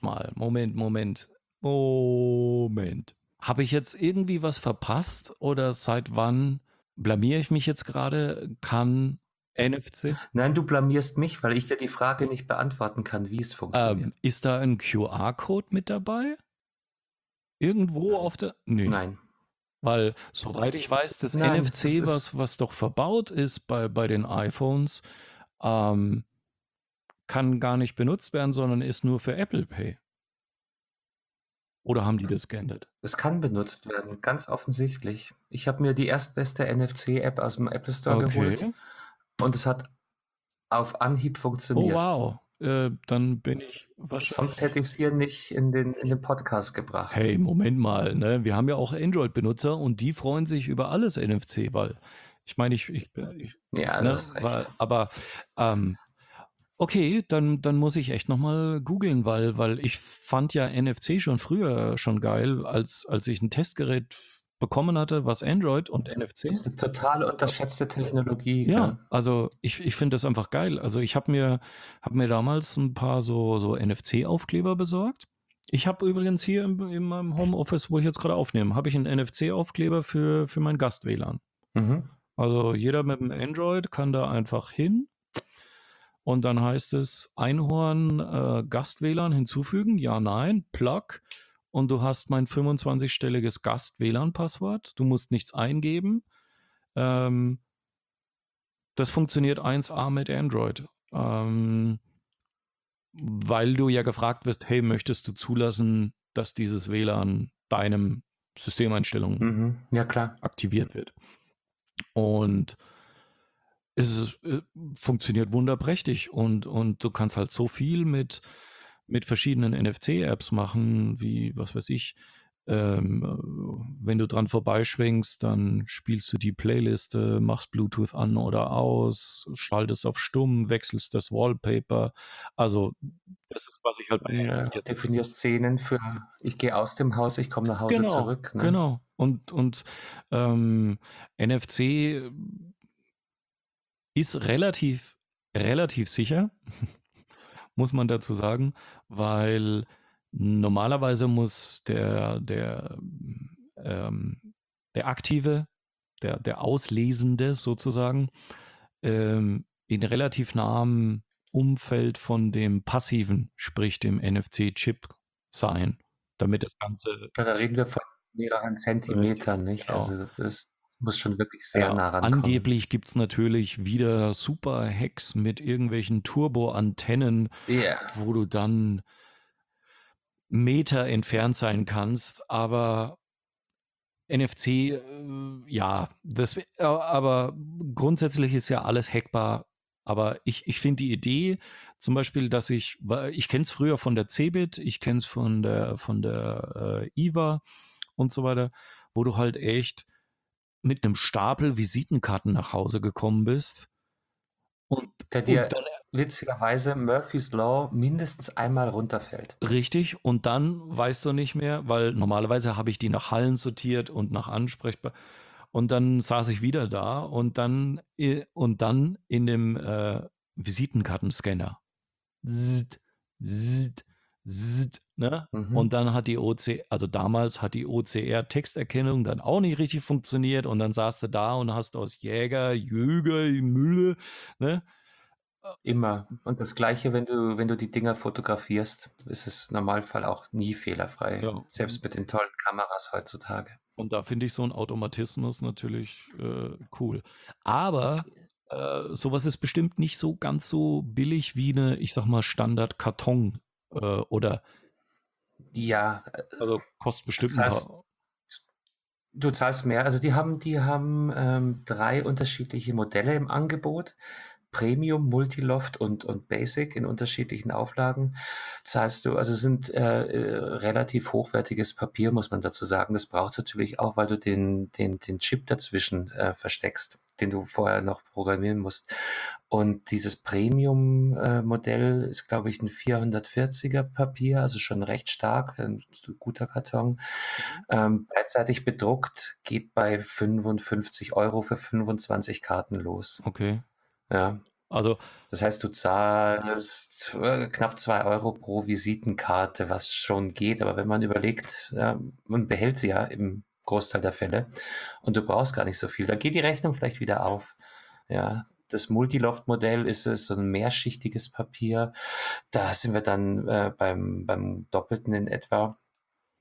Habe ich jetzt irgendwie was verpasst oder seit wann blamiere ich mich jetzt gerade? Kann NFC? Nein, du blamierst mich, weil ich dir die Frage nicht beantworten kann, wie es funktioniert. Ist da ein QR-Code mit dabei? Irgendwo auf der. Nee. Nein. Weil, soweit ich weiß, das Nein, das NFC, ist was doch verbaut ist bei den iPhones, ähm, kann gar nicht benutzt werden, sondern ist nur für Apple Pay. Oder haben die das geändert? es kann benutzt werden, ganz offensichtlich. Ich habe mir die erstbeste NFC-App aus dem Apple Store geholt Okay. und es hat auf Anhieb Oh, funktioniert. wow. Dann bin ich Sonst wahrscheinlich. hätte ich's hier nicht in den Podcast gebracht. Hey, Moment mal, ne? Wir haben ja auch Android-Benutzer und die freuen sich über alles NFC, weil ich meine, Ja, du ne, hast recht. aber ähm, okay, dann muss ich echt nochmal googeln, weil ich fand ja NFC schon früher schon geil, als ich ein Testgerät bekommen hatte, was Android und NFC. Ist 'ne total unterschätzte Technologie, Ja, gell? also ich finde das einfach geil. Also ich habe mir damals ein paar so NFC-Aufkleber besorgt. Ich habe übrigens hier in meinem Homeoffice, wo ich jetzt gerade aufnehme, habe ich einen NFC-Aufkleber für mein Gast-WLAN. Mhm. Also jeder mit dem Android kann da einfach hin und dann heißt es Einhorn Gast-WLAN hinzufügen. Ja, nein, Plug. Und du hast mein 25-stelliges Gast-WLAN-Passwort. Du musst nichts eingeben. Ähm, Das funktioniert 1A mit Android. Weil du ja gefragt wirst, hey, möchtest du zulassen, dass dieses WLAN deinem Systemeinstellungen Mhm. Ja, klar. aktiviert wird? Und es funktioniert wunderprächtig und du kannst halt so viel mit verschiedenen NFC-Apps machen, wie, was weiß ich, wenn du dran vorbeischwingst, dann spielst du die Playliste, machst Bluetooth an oder aus, schaltest auf stumm, wechselst das Wallpaper. Also, das ist, was ich halt bei Android Ja, jetzt definier Szenen für ich gehe aus dem Haus, ich komme nach Hause genau, zurück, ne? genau. Und NFC ist relativ sicher, muss man dazu sagen, weil normalerweise muss ähm, der Aktive, der Auslesende sozusagen, in relativ nahem Umfeld von dem Passiven, sprich dem NFC-Chip sein, damit das Ganze Ja, da reden wir von mehreren richtig, Zentimetern, nicht? genau. Also, das muss schon wirklich sehr Ja, nah rankommen. angeblich gibt's natürlich wieder super Hacks mit irgendwelchen Turboantennen, Ja, wo du dann Meter entfernt sein kannst, aber NFC, ja, aber grundsätzlich ist ja alles hackbar. Aber ich finde die Idee zum Beispiel, weil ich kenne es früher von der Cebit, ich kenne es von der IWA und so weiter, wo du halt echt mit einem Stapel Visitenkarten nach Hause gekommen bist und, der und dir witzigerweise Murphy's Law mindestens einmal runterfällt. richtig, und dann weißt du nicht mehr, weil normalerweise habe ich die nach Hallen sortiert und nach ansprechbar. Und dann saß ich wieder da und dann in dem Visitenkartenscanner. Zzt, zzt, zzt, ne? Und Mhm. dann hat die also damals hat die OCR-Texterkennung dann auch nicht richtig funktioniert und dann saß du da und hast aus Jäger, Mülle, ne? Immer. Und das Gleiche, wenn du die Dinger fotografierst, ist es im Normalfall auch nie fehlerfrei, Ja, selbst mit den tollen Kameras heutzutage. und da finde ich so 'n Automatismus natürlich, cool. Aber, so ist bestimmt nicht so ganz so billig wie 'ne, ich sage mal, Standard-Karton, oder Ja, also, kostet du bestimmt 'n zahlst paar. du zahlst mehr. Also, die haben 3 unterschiedliche Modelle im Angebot. Premium, Multiloft und Basic in unterschiedlichen Auflagen zahlst du, also es sind relativ hochwertiges Papier, muss man dazu sagen. Das braucht es natürlich auch, weil du den Chip dazwischen versteckst, den du vorher noch programmieren musst. Und dieses Premium-Modell ist, glaube ich, ein 440er Papier, also schon recht stark, ein guter Karton. Mhm. Beidseitig bedruckt geht bei 55 € für 25 Karten los. Okay. Ja. Also, Das heißt, du zahlst knapp 2 € pro Visitenkarte, was schon geht. Aber wenn man überlegt, ja, man behält sie ja im Großteil der Fälle und du brauchst gar nicht so viel, dann geht die Rechnung vielleicht wieder ja, auf. Ja, das Multiloft-Modell ist es, so ein mehrschichtiges Papier. Da sind wir dann beim Doppelten in etwa.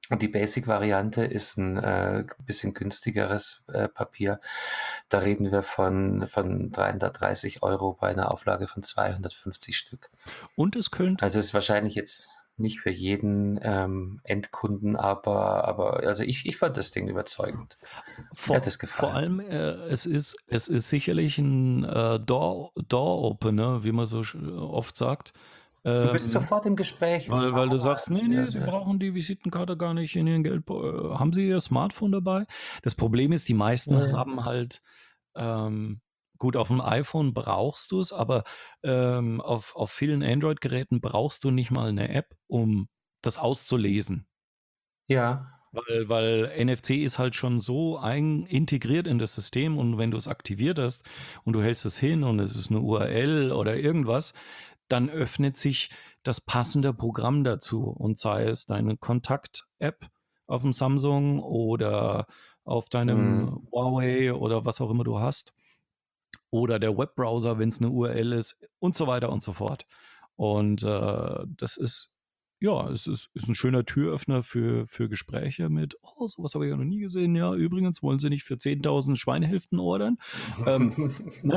Und die Basic-Variante ist ein bisschen günstigeres Papier. Da reden wir von 330 € bei einer Auflage von 250 Stück. Und es könnte, Also ist wahrscheinlich jetzt nicht für jeden Endkunden, aber also ich fand das Ding überzeugend. Mir hat es vor gefallen. allem, es ist sicherlich ein Door-Opener, wie man so oft sagt. Du bist Ähm, sofort im Gespräch. weil du sagst, nee, Ja, nee, Sie ja, brauchen die Visitenkarte gar nicht in Ihren Geld. Haben Sie Ihr Smartphone dabei? Das Problem ist, die meisten ja. haben halt, ähm, gut, auf dem iPhone brauchst du es, aber auf vielen Android-Geräten brauchst du nicht mal eine App, um das auszulesen. Ja. Weil NFC ist halt schon so integriert in das System und wenn du es aktiviert hast und du hältst es hin und es ist eine URL oder irgendwas, dann öffnet sich das passende Programm dazu und sei es deine Kontakt-App auf dem Samsung oder auf Hm. deinem Huawei oder was auch immer du hast oder der Webbrowser, wenn es eine URL ist und so weiter und so fort. Und das ist, ja, ist ein schöner Türöffner für Gespräche mit, oh, sowas habe ich ja noch nie gesehen. Ja, übrigens wollen Sie nicht für 10.000 Schweinehälften ordern? Ähm, ne?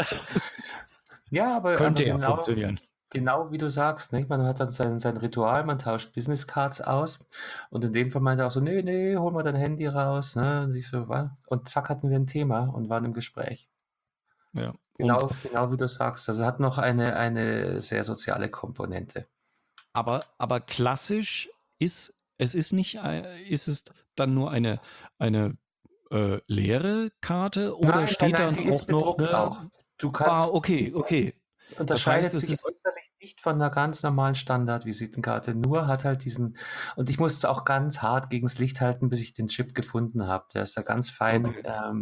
Ja, aber Könnte ja genau, funktionieren. genau wie du sagst, ne? Man hat dann sein Ritual, man tauscht Business Cards aus und in dem Fall meinte er auch so, nee, nee, hol mal dein Handy raus, ne? Und ich so, was? Und zack hatten wir ein Thema und waren im Gespräch. Ja. Und Genau wie du sagst. Also hat noch eine sehr soziale Komponente. aber klassisch es ist nicht, ist es dann nur eine leere Karte oder Nein, nein, steht nein, dann die ist auch noch bedruckt eine, auch. Du ah, kannst okay, okay. Das heißt, unterscheidet es sich ist, äußerlich nicht von einer ganz normalen Standard-Visitenkarte, nur hat halt diesen und ich musste auch ganz hart gegens Licht halten, bis ich den Chip gefunden habe. Der ist da ganz fein, okay,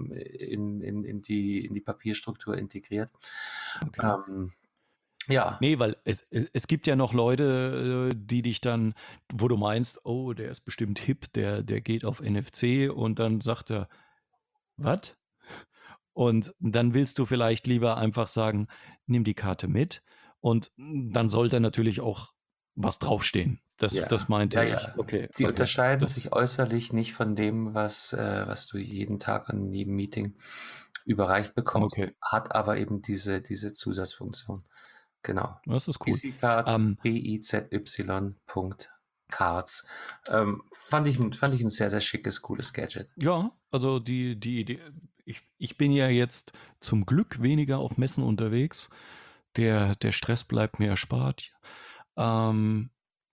in die Papierstruktur integriert. okay. Ähm, ja. Nee, weil es gibt ja noch Leute, die dich dann, wo du meinst, oh, der ist bestimmt hip, der geht auf NFC und dann sagt er, was? Und dann willst du vielleicht lieber einfach sagen, nimm die Karte mit und dann sollte natürlich auch was draufstehen. Das Ja, ja, meinte ich. ja. Okay, Die okay. unterscheiden sich Das, äußerlich nicht von dem, was du jeden Tag an jedem Meeting überreicht bekommst, okay, hat aber eben diese Zusatzfunktion. Genau. das ist cool. BusyCards, Ähm, BIZY.cards. Fand ich ein sehr, sehr schickes, cooles Gadget. ja, also die Idee, ich bin ja jetzt zum Glück weniger auf Messen unterwegs. Der Stress bleibt mir erspart. Ähm,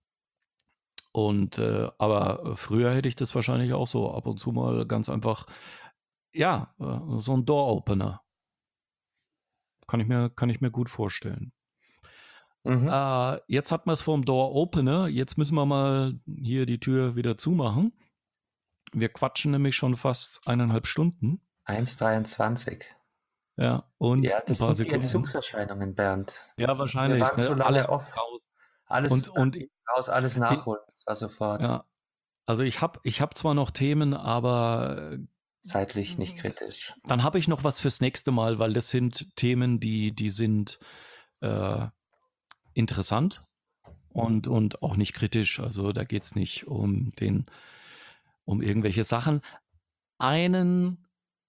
aber früher hätte ich das wahrscheinlich auch so ab und zu mal ganz einfach, ja, so ein Door-Opener. Kann ich mir gut vorstellen. Mhm. Jetzt hat man es vom Door-Opener. Jetzt müssen wir mal hier die Tür wieder zumachen. Wir quatschen nämlich schon fast 1,5 Stunden. 1,23. Ja, und Ja, ein das paar sind die Sekunden. Entzugserscheinungen, Bernd. Ja, Wir wahrscheinlich, waren ne? so Alles lange muss off. raus. Alles, Und alles raus, alles ich, nachholen. Das war sofort. ja, also ich hab zwar noch Themen, aber Zeitlich nicht kritisch. dann habe ich noch was fürs nächste Mal, weil das sind Themen, die sind äh, interessant und auch nicht kritisch. Also da geht es nicht um irgendwelche Sachen. Einen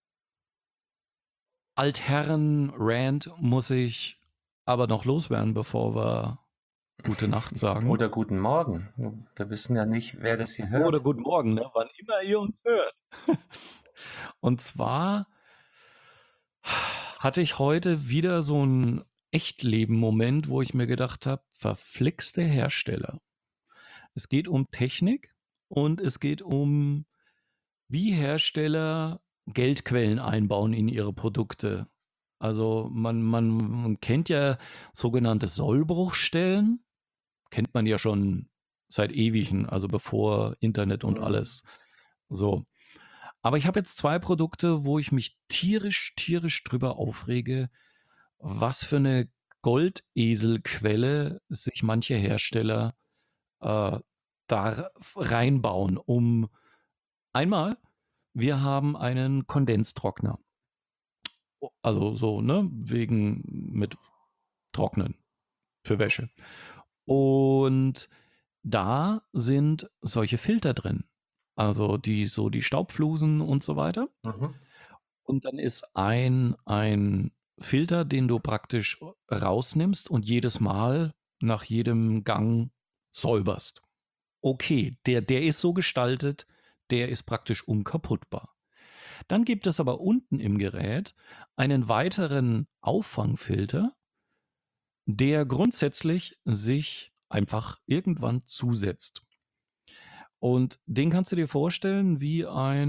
Altherren-Rant muss ich aber noch loswerden, bevor wir gute Nacht sagen. Oder guten Morgen. Wir wissen ja nicht, wer das hier Oder hört. guten Morgen, ne? Wann immer ihr uns hört. Und zwar hatte ich heute wieder so einen Echtleben-Moment, wo ich mir gedacht habe, verflixte Hersteller. Es geht um Technik und es geht um, wie Hersteller Geldquellen einbauen in ihre Produkte. Also man kennt ja sogenannte Sollbruchstellen, kennt man ja schon seit Ewigen, also bevor Internet und Mhm. alles. So. Aber ich habe jetzt zwei Produkte, wo ich mich tierisch drüber aufrege, was für eine Goldeselquelle sich manche Hersteller äh, da reinbauen, um einmal, wir haben einen Kondenstrockner. Also so, ne, wegen mit Trocknen für Wäsche. Und da sind solche Filter drin. also die Staubflusen und so weiter. Mhm. Und dann ist ein Filter, den du praktisch rausnimmst und jedes Mal nach jedem Gang säuberst. Okay, der ist so gestaltet, der ist praktisch unkaputtbar. Dann gibt es aber unten im Gerät einen weiteren Auffangfilter, der grundsätzlich sich einfach irgendwann zusetzt. Und den kannst du dir vorstellen wie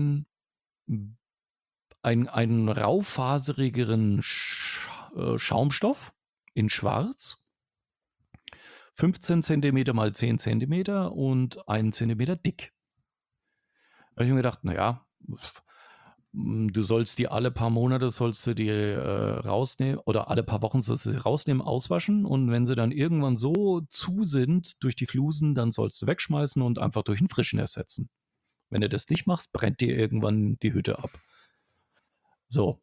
einen raufaserigeren Schaumstoff in Schwarz, 15 Zentimeter mal 10 Zentimeter und 1 Zentimeter dick. Da habe ich mir gedacht, naja, du sollst die alle paar Monate sollst du die rausnehmen oder alle paar Wochen sollst du sie rausnehmen, auswaschen und wenn sie dann irgendwann so zu sind durch die Flusen, dann sollst du wegschmeißen und einfach durch einen frischen ersetzen. Wenn du das nicht machst, brennt dir irgendwann die Hütte ab. So,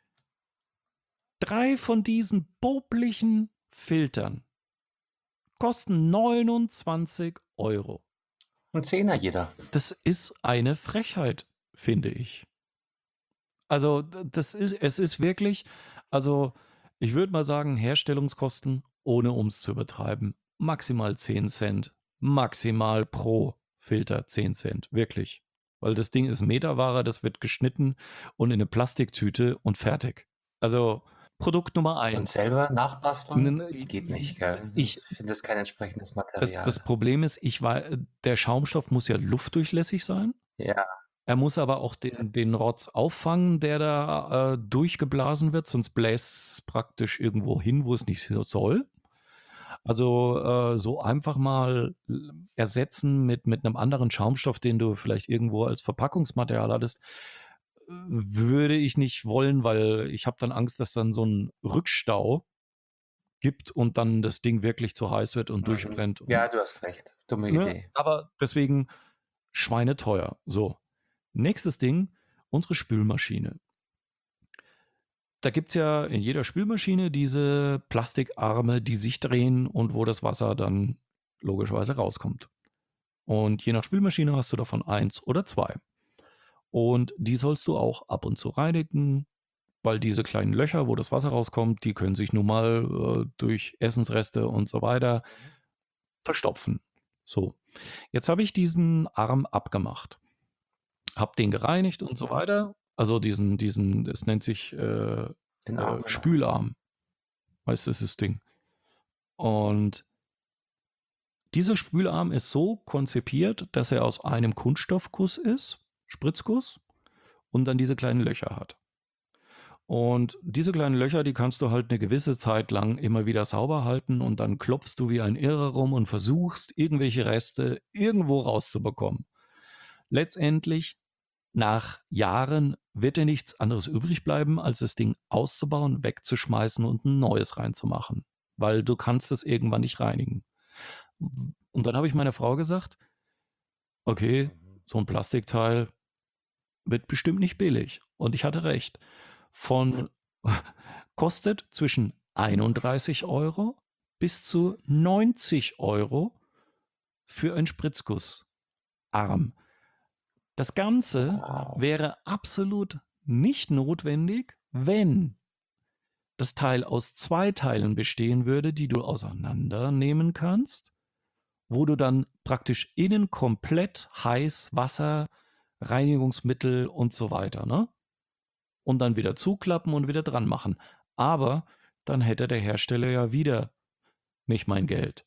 3 von diesen poplichen Filtern kosten 29 €. Ein Zehner jeder. Das ist eine Frechheit, finde ich. Also, es ist wirklich, also ich würde mal sagen, Herstellungskosten, ohne um es zu übertreiben, maximal 10 Cent. Maximal pro Filter 10 Cent, wirklich. Weil das Ding ist Meterware, das wird geschnitten und in eine Plastiktüte und fertig. Also Produkt Nummer Und 1. selber nachbasteln geht nicht, gell? Du Ich, findest kein entsprechendes das Material. Problem ist, der Schaumstoff muss ja luftdurchlässig sein. Ja, Er muss aber auch den Rotz auffangen, der da durchgeblasen wird, sonst bläst es praktisch irgendwo hin, wo es nicht soll. Also so einfach mal ersetzen mit einem anderen Schaumstoff, den du vielleicht irgendwo als Verpackungsmaterial hattest, würde ich nicht wollen, weil ich habe dann Angst, dass dann so ein Rückstau gibt und dann das Ding wirklich zu heiß wird und mhm. durchbrennt. Ja, Und, du hast recht. Dumme ne? Idee. Aber deswegen schweineteuer. So, nächstes Ding, unsere Spülmaschine. Da gibt es ja in jeder Spülmaschine diese Plastikarme, die sich drehen und wo das Wasser dann logischerweise rauskommt. Und je nach Spülmaschine hast du davon eins oder zwei. Und die sollst du auch ab und zu reinigen, weil diese kleinen Löcher, wo das Wasser rauskommt, die können sich nun mal durch Essensreste und so weiter Mhm. verstopfen. So, jetzt habe ich diesen Arm abgemacht, habe den gereinigt und so Mhm. weiter. Also das nennt sich Den Arm, genau. Spülarm, heißt das Ding. Und dieser Spülarm ist so konzipiert, dass er aus einem Kunststoffguss ist, Spritzguss, und dann diese kleinen Löcher hat. Und diese kleinen Löcher, die kannst du halt eine gewisse Zeit lang immer wieder sauber halten und dann klopfst du wie ein Irrer rum und versuchst, irgendwelche Reste irgendwo rauszubekommen. Letztendlich, nach Jahren, wird dir nichts anderes übrig bleiben, als das Ding auszubauen, wegzuschmeißen und ein neues reinzumachen, weil du kannst es irgendwann nicht reinigen. Und dann habe ich meiner Frau gesagt, okay, Mhm. so ein Plastikteil wird bestimmt nicht billig. Und ich hatte recht. Von kostet zwischen 31 € bis zu 90 € für einen Spritzgussarm. Das Ganze Wow. wäre absolut nicht notwendig, wenn das Teil aus 2 Teilen bestehen würde, die du auseinandernehmen kannst, wo du dann praktisch innen komplett heiß Wasser, Reinigungsmittel und so weiter, ne? Und dann wieder zuklappen und wieder dran machen. Aber dann hätte der Hersteller ja wieder nicht mein Geld.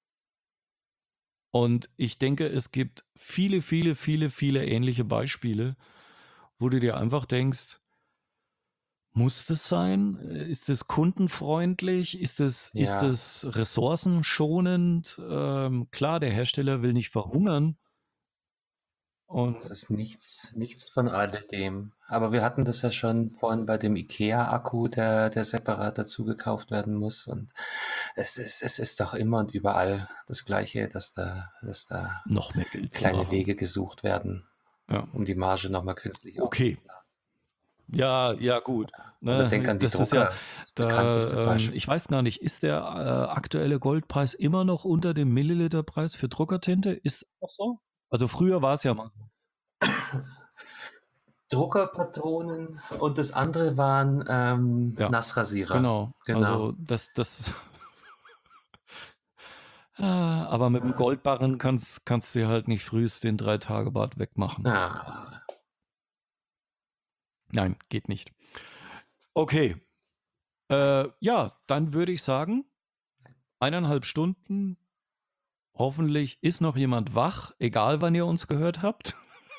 Und ich denke, es gibt viele, viele, viele, viele ähnliche Beispiele, wo du dir einfach denkst, muss das sein? Ist es kundenfreundlich? Ist Ja, es ressourcenschonend? Klar, der Hersteller will nicht verhungern. es Und ist nichts von alledem. Aber wir hatten das ja schon vorhin bei dem IKEA-Akku, der separat dazu gekauft werden muss. Und es ist doch immer und überall das Gleiche, dass da noch mehr Geld zu kleine machen. Wege gesucht werden, Ja. um die Marge nochmal künstlich Okay. aufzublasen. Ja, ja, gut. Oder denk Ne, an die das ist ja, Drucker, das bekannteste ich Beispiel. weiß gar nicht, ist der aktuelle Goldpreis immer noch unter dem Milliliterpreis für Druckertinte? Ist das noch so? Also früher war es ja mal so. Druckerpatronen und das andere waren Ja, Nassrasierer. genau. Genau. Also das aber mit dem Goldbarren kannst du halt nicht frühst den 3-Tage-Bart wegmachen. Ah, Nein, geht nicht. Okay, ja, dann würde ich sagen, 1,5 Stunden. Hoffentlich ist noch jemand wach, egal wann ihr uns gehört habt.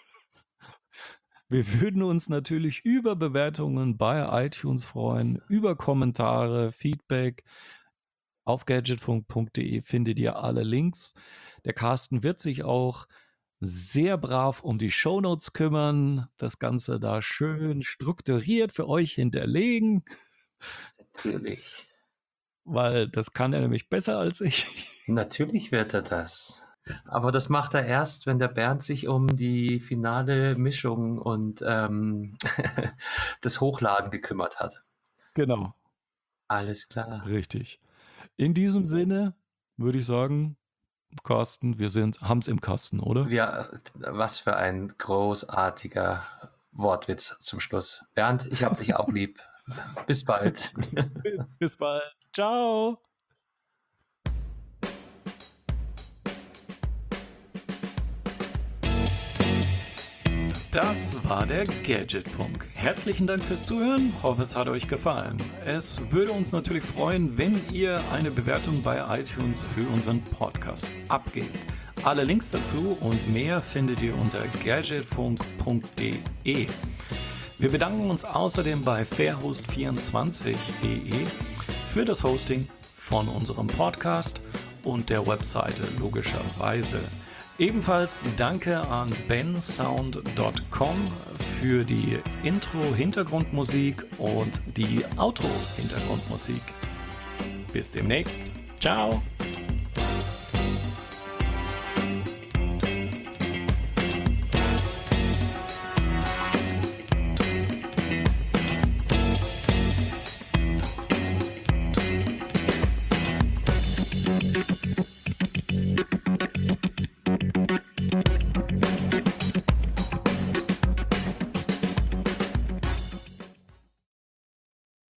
Wir würden uns natürlich über Bewertungen bei iTunes freuen, über Kommentare, Feedback. Auf gadgetfunk.de findet ihr alle Links. Der Carsten wird sich auch sehr brav um die Shownotes kümmern, das Ganze da schön strukturiert für euch hinterlegen, natürlich. weil das kann er nämlich besser als ich. Natürlich wird er das. Aber das macht er erst, wenn der Bernd sich um die finale Mischung und das Hochladen gekümmert hat. Genau, Alles klar. richtig. In diesem Sinne würde ich sagen, Carsten, wir haben's im Kasten, oder? Ja, was für ein großartiger Wortwitz zum Schluss. Bernd, ich hab dich auch lieb. Bis bald. Bis bald. Ciao. Das war der Gadgetfunk. Herzlichen Dank fürs Zuhören. Hoffe, es hat euch gefallen. Es würde uns natürlich freuen, wenn ihr eine Bewertung bei iTunes für unseren Podcast abgebt. Alle Links dazu und mehr findet ihr unter gadgetfunk.de. Wir bedanken uns außerdem bei fairhost24.de für das Hosting von unserem Podcast und der Webseite logischerweise. Ebenfalls danke an bensound.com für die Intro-Hintergrundmusik und die Outro-Hintergrundmusik. Bis demnächst. Ciao.